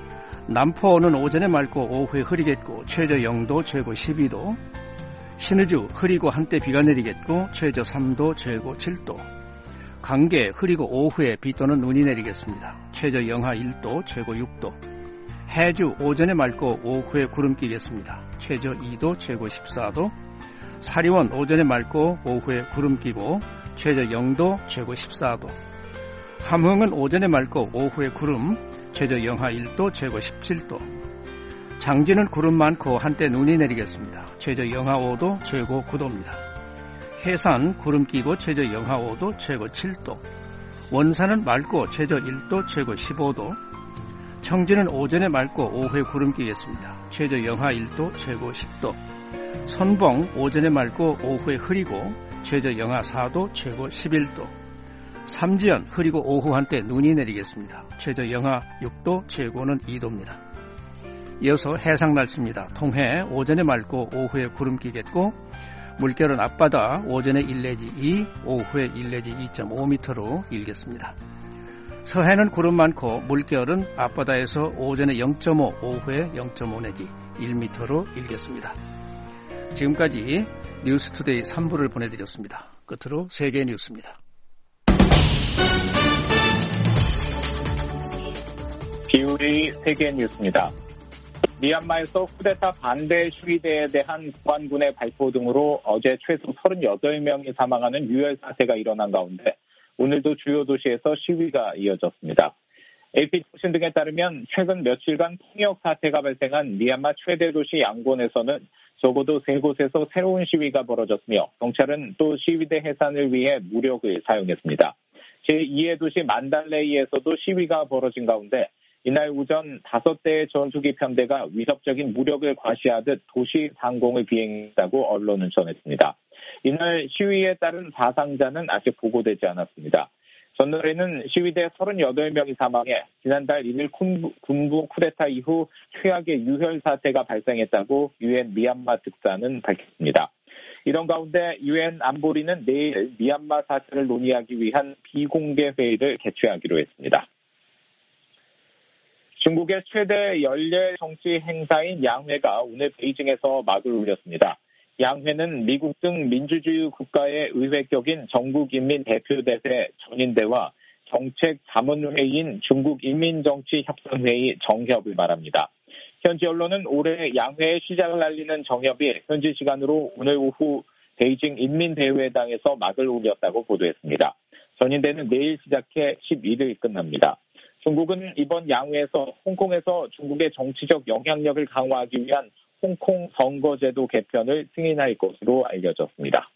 남포는 오전에 맑고 오후에 흐리겠고 최저 영 도, 최고 십이 도. 신의주 흐리고 한때 비가 내리겠고 최저 삼 도, 최고 칠 도. 강계 흐리고 오후에 비 또는 눈이 내리겠습니다. 최저 영하 일 도, 최고 육 도. 해주 오전에 맑고 오후에 구름 끼겠습니다. 최저 이 도, 최고 십사 도. 사리원 오전에 맑고 오후에 구름 끼고 최저 영 도, 최고 십사 도. 함흥은 오전에 맑고 오후에 구름, 최저 영하 일 도, 최고 십칠 도. 장진은 구름 많고 한때 눈이 내리겠습니다. 최저 영하 오 도, 최고 구 도입니다. 해산 구름 끼고 최저 영하 오 도, 최고 칠 도. 원산은 맑고 최저 일 도, 최고 십오 도. 청진은 오전에 맑고 오후에 구름 끼겠습니다. 최저 영하 일 도, 최고 십 도. 선봉 오전에 맑고 오후에 흐리고 최저 영하 사 도, 최고 십일 도. 삼지연 흐리고 오후 한때 눈이 내리겠습니다. 최저 영하 육 도, 최고는 이 도입니다. 이어서 해상 날씨입니다. 통해 오전에 맑고 오후에 구름 끼겠고 물결은 앞바다 오전에 일 내지 이, 오후에 일 내지 이 점 오 미터로 일겠습니다. 서해는 구름 많고 물결은 앞바다에서 오전에 영 점 오, 오후에 영 점 오 내지 일 미터로 일겠습니다. 지금까지 뉴스투데이 삼 부를 보내드렸습니다. 끝으로 세계 뉴스입니다. 비오에이 세계 뉴스입니다. 미얀마에서 쿠데타 반대 시위대에 대한 보안군의 발포 등으로 어제 최소 서른여덟 명이 사망하는 유혈 사태가 일어난 가운데 오늘도 주요 도시에서 시위가 이어졌습니다. 에이피통신 등에 따르면 최근 며칠간 폭력 사태가 발생한 미얀마 최대 도시 양곤에서는 적어도 세 곳에서 새로운 시위가 벌어졌으며 경찰은 또 시위대 해산을 위해 무력을 사용했습니다. 제이의 도시 만달레이에서도 시위가 벌어진 가운데 이날 오전 다섯 대의 전투기 편대가 위협적인 무력을 과시하듯 도시 상공을 비행했다고 언론은 전했습니다. 이날 시위에 따른 사상자는 아직 보고되지 않았습니다. 전날에는 시위대 서른여덟 명이 사망해 지난달 일 일 군부 쿠데타 이후 최악의 유혈 사태가 발생했다고 유엔 미얀마 특사는 밝혔습니다. 이런 가운데 유엔 안보리는 내일 미얀마 사태를 논의하기 위한 비공개 회의를 개최하기로 했습니다. 중국의 최대 연례 정치 행사인 양회가 오늘 베이징에서 막을 올렸습니다. 양회는 미국 등 민주주의 국가의 의회격인 전국인민대표대회 전인대와 정책 자문회의인 중국인민정치협상회의 정협을 말합니다. 현지 언론은 올해 양회의 시작을 알리는 정협이 현지 시간으로 오늘 오후 베이징 인민대회당에서 막을 올렸다고 보도했습니다. 전인대는 내일 시작해 십일 일 끝납니다. 중국은 이번 양회에서 홍콩에서 중국의 정치적 영향력을 강화하기 위한 홍콩 선거제도 개편을 승인할 것으로 알려졌습니다.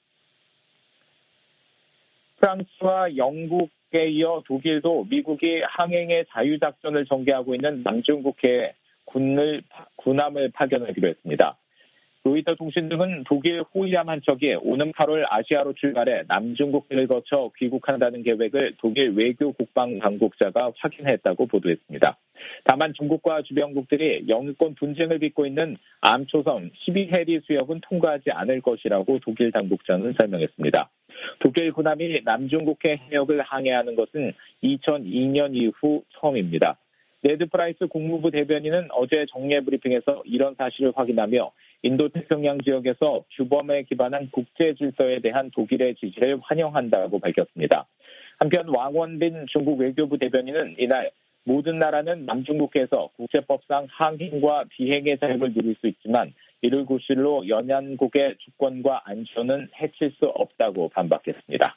프랑스와 영국에 이어 독일도 미국이 항행의 자유작전을 전개하고 있는 남중국해에 군을, 군함을 파견하기로 했습니다. 로이터 통신 등은 독일 호위함 한 척이 오는 팔월 아시아로 출발해 남중국해를 거쳐 귀국한다는 계획을 독일 외교 국방 당국자가 확인했다고 보도했습니다. 다만 중국과 주변국들이 영유권 분쟁을 빚고 있는 암초섬 십이 해리 수역은 통과하지 않을 것이라고 독일 당국자는 설명했습니다. 독일 군함이 남중국해 해역을 항해하는 것은 이천이 년 이후 처음입니다. 네드 프라이스 국무부 대변인은 어제 정례 브리핑에서 이런 사실을 확인하며 인도태평양 지역에서 규범에 기반한 국제 질서에 대한 독일의 지지를 환영한다고 밝혔습니다. 한편 왕원빈 중국 외교부 대변인은 이날 모든 나라는 남중국해에서 국제법상 항행과 비행의 자유를 누릴 수 있지만 이를 구실로 연안국의 주권과 안전은 해칠 수 없다고 반박했습니다.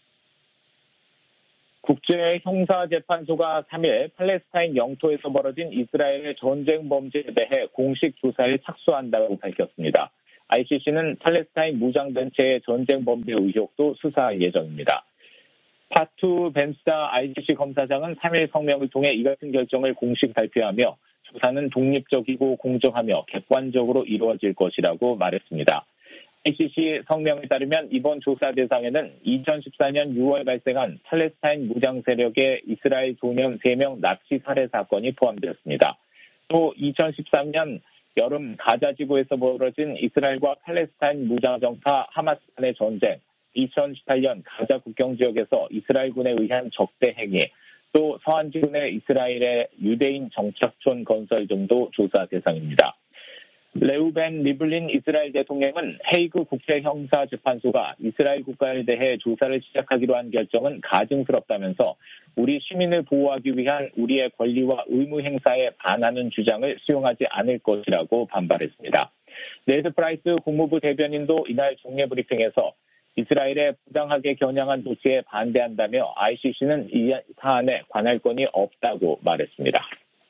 국제형사재판소가 삼 일 팔레스타인 영토에서 벌어진 이스라엘의 전쟁 범죄에 대해 공식 조사에 착수한다고 밝혔습니다. 아이씨씨는 팔레스타인 무장단체의 전쟁 범죄 의혹도 수사할 예정입니다. 파투 벤스다 아이씨씨 검사장은 삼 일 성명을 통해 이 같은 결정을 공식 발표하며 조사는 독립적이고 공정하며 객관적으로 이루어질 것이라고 말했습니다. 아이씨씨 성명에 따르면 이번 조사 대상에는 이천십사 년 유월 발생한 팔레스타인 무장 세력의 이스라엘 소년 세 명 납치 살해 사건이 포함되었습니다. 또 이천십삼 년 여름 가자 지구에서 벌어진 이스라엘과 팔레스타인 무장 정파 하마스 간의 전쟁, 이천십팔 년 가자 국경 지역에서 이스라엘군에 의한 적대 행위, 또 서한 지구내 이스라엘의 유대인 정착촌 건설 등도 조사 대상입니다. 레우벤 리블린 이스라엘 대통령은 헤이그 국제형사재판소가 이스라엘 국가에 대해 조사를 시작하기로 한 결정은 가증스럽다면서 우리 시민을 보호하기 위한 우리의 권리와 의무 행사에 반하는 주장을 수용하지 않을 것이라고 반발했습니다. 네드 프라이스 국무부 대변인도 이날 정례 브리핑에서 이스라엘의 부당하게 겨냥한 조치에 반대한다며 아이씨씨는 이 사안에 관할 건이 없다고 말했습니다.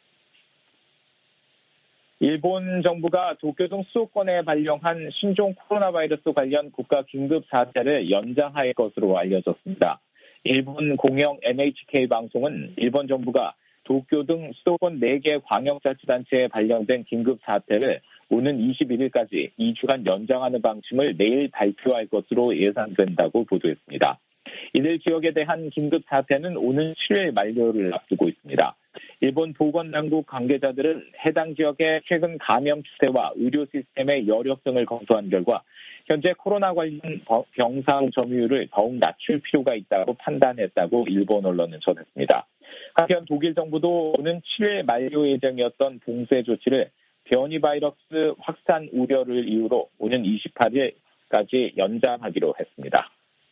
일본 정부가 도쿄 등 수도권에 발령한 신종 코로나 바이러스 관련 국가 긴급 사태를 연장할 것으로 알려졌습니다. 일본 공영 엔에이치케이 방송은 일본 정부가 도쿄 등 수도권 네 개 광역자치단체에 발령된 긴급 사태를 오는 이십일 일까지 이 주간 연장하는 방침을 내일 발표할 것으로 예상된다고 보도했습니다. 이들 지역에 대한 긴급 사태는 오는 칠 일 만료를 앞두고 있습니다. 일본 보건당국 관계자들은 해당 지역의 최근 감염 추세와 의료 시스템의 여력 등을 검토한 결과 현재 코로나 관련 병상 점유율을 더욱 낮출 필요가 있다고 판단했다고 일본 언론은 전했습니다. 한편 독일 정부도 오는 칠 일 만료 예정이었던 봉쇄 조치를 변이 바이러스 확산 우려를 이유로 오는 이십팔 일까지 연장하기로 했습니다.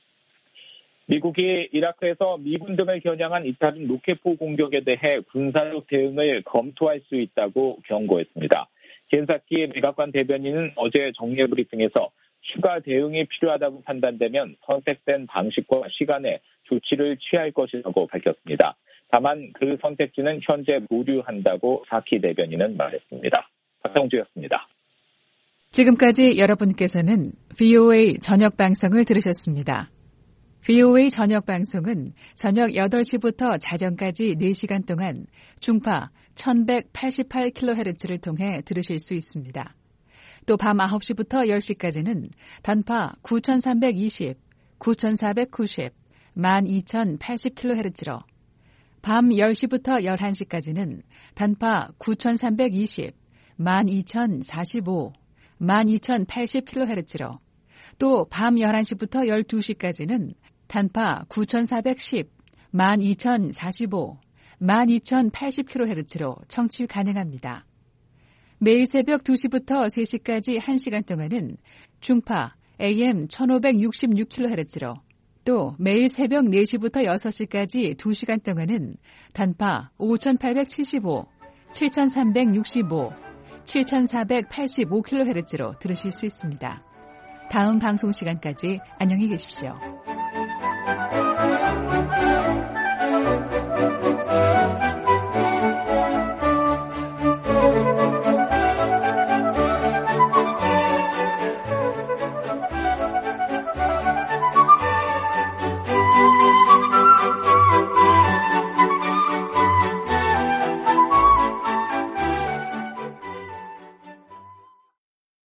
미국이 이라크에서 미군 등을 겨냥한 잇따른 로켓포 공격에 대해 군사력 대응을 검토할 수 있다고 경고했습니다. 겐사키 백악관 대변인은 어제 정례 브리핑에서 추가 대응이 필요하다고 판단되면 선택된 방식과 시간에 조치를 취할 것이라고 밝혔습니다. 다만 그 선택지는 현재 보류한다고 사키 대변인은 말했습니다. 박성주였습니다. 지금까지 여러분께서는 브이오에이 저녁 방송을 들으셨습니다. 브이오에이 저녁 방송은 저녁 여덟 시부터 자정까지 네 시간 동안 중파 천백팔십팔 킬로헤르츠를 통해 들으실 수 있습니다. 또 밤 아홉 시부터 열 시까지는 단파 구천삼백이십, 구천사백구십, 만 이천팔십 킬로헤르츠로 밤 열 시부터 열한 시까지는 단파 구천삼백이십, 만 이천사십오, 만 이천팔십 킬로헤르츠로 또 밤 열한 시부터 열두 시까지는 단파 구천사백십, 만 이천사십오, 만 이천팔십 킬로헤르츠로 청취 가능합니다. 매일 새벽 두 시부터 세 시까지 한 시간 동안은 중파 에이엠 천오백육십육 킬로헤르츠로 또 매일 새벽 네 시부터 여섯 시까지 두 시간 동안은 단파 오천팔백칠십오, 칠천삼백육십오, 칠천사백팔십오 킬로헤르츠로 들으실 수 있습니다. 다음 방송 시간까지 안녕히 계십시오.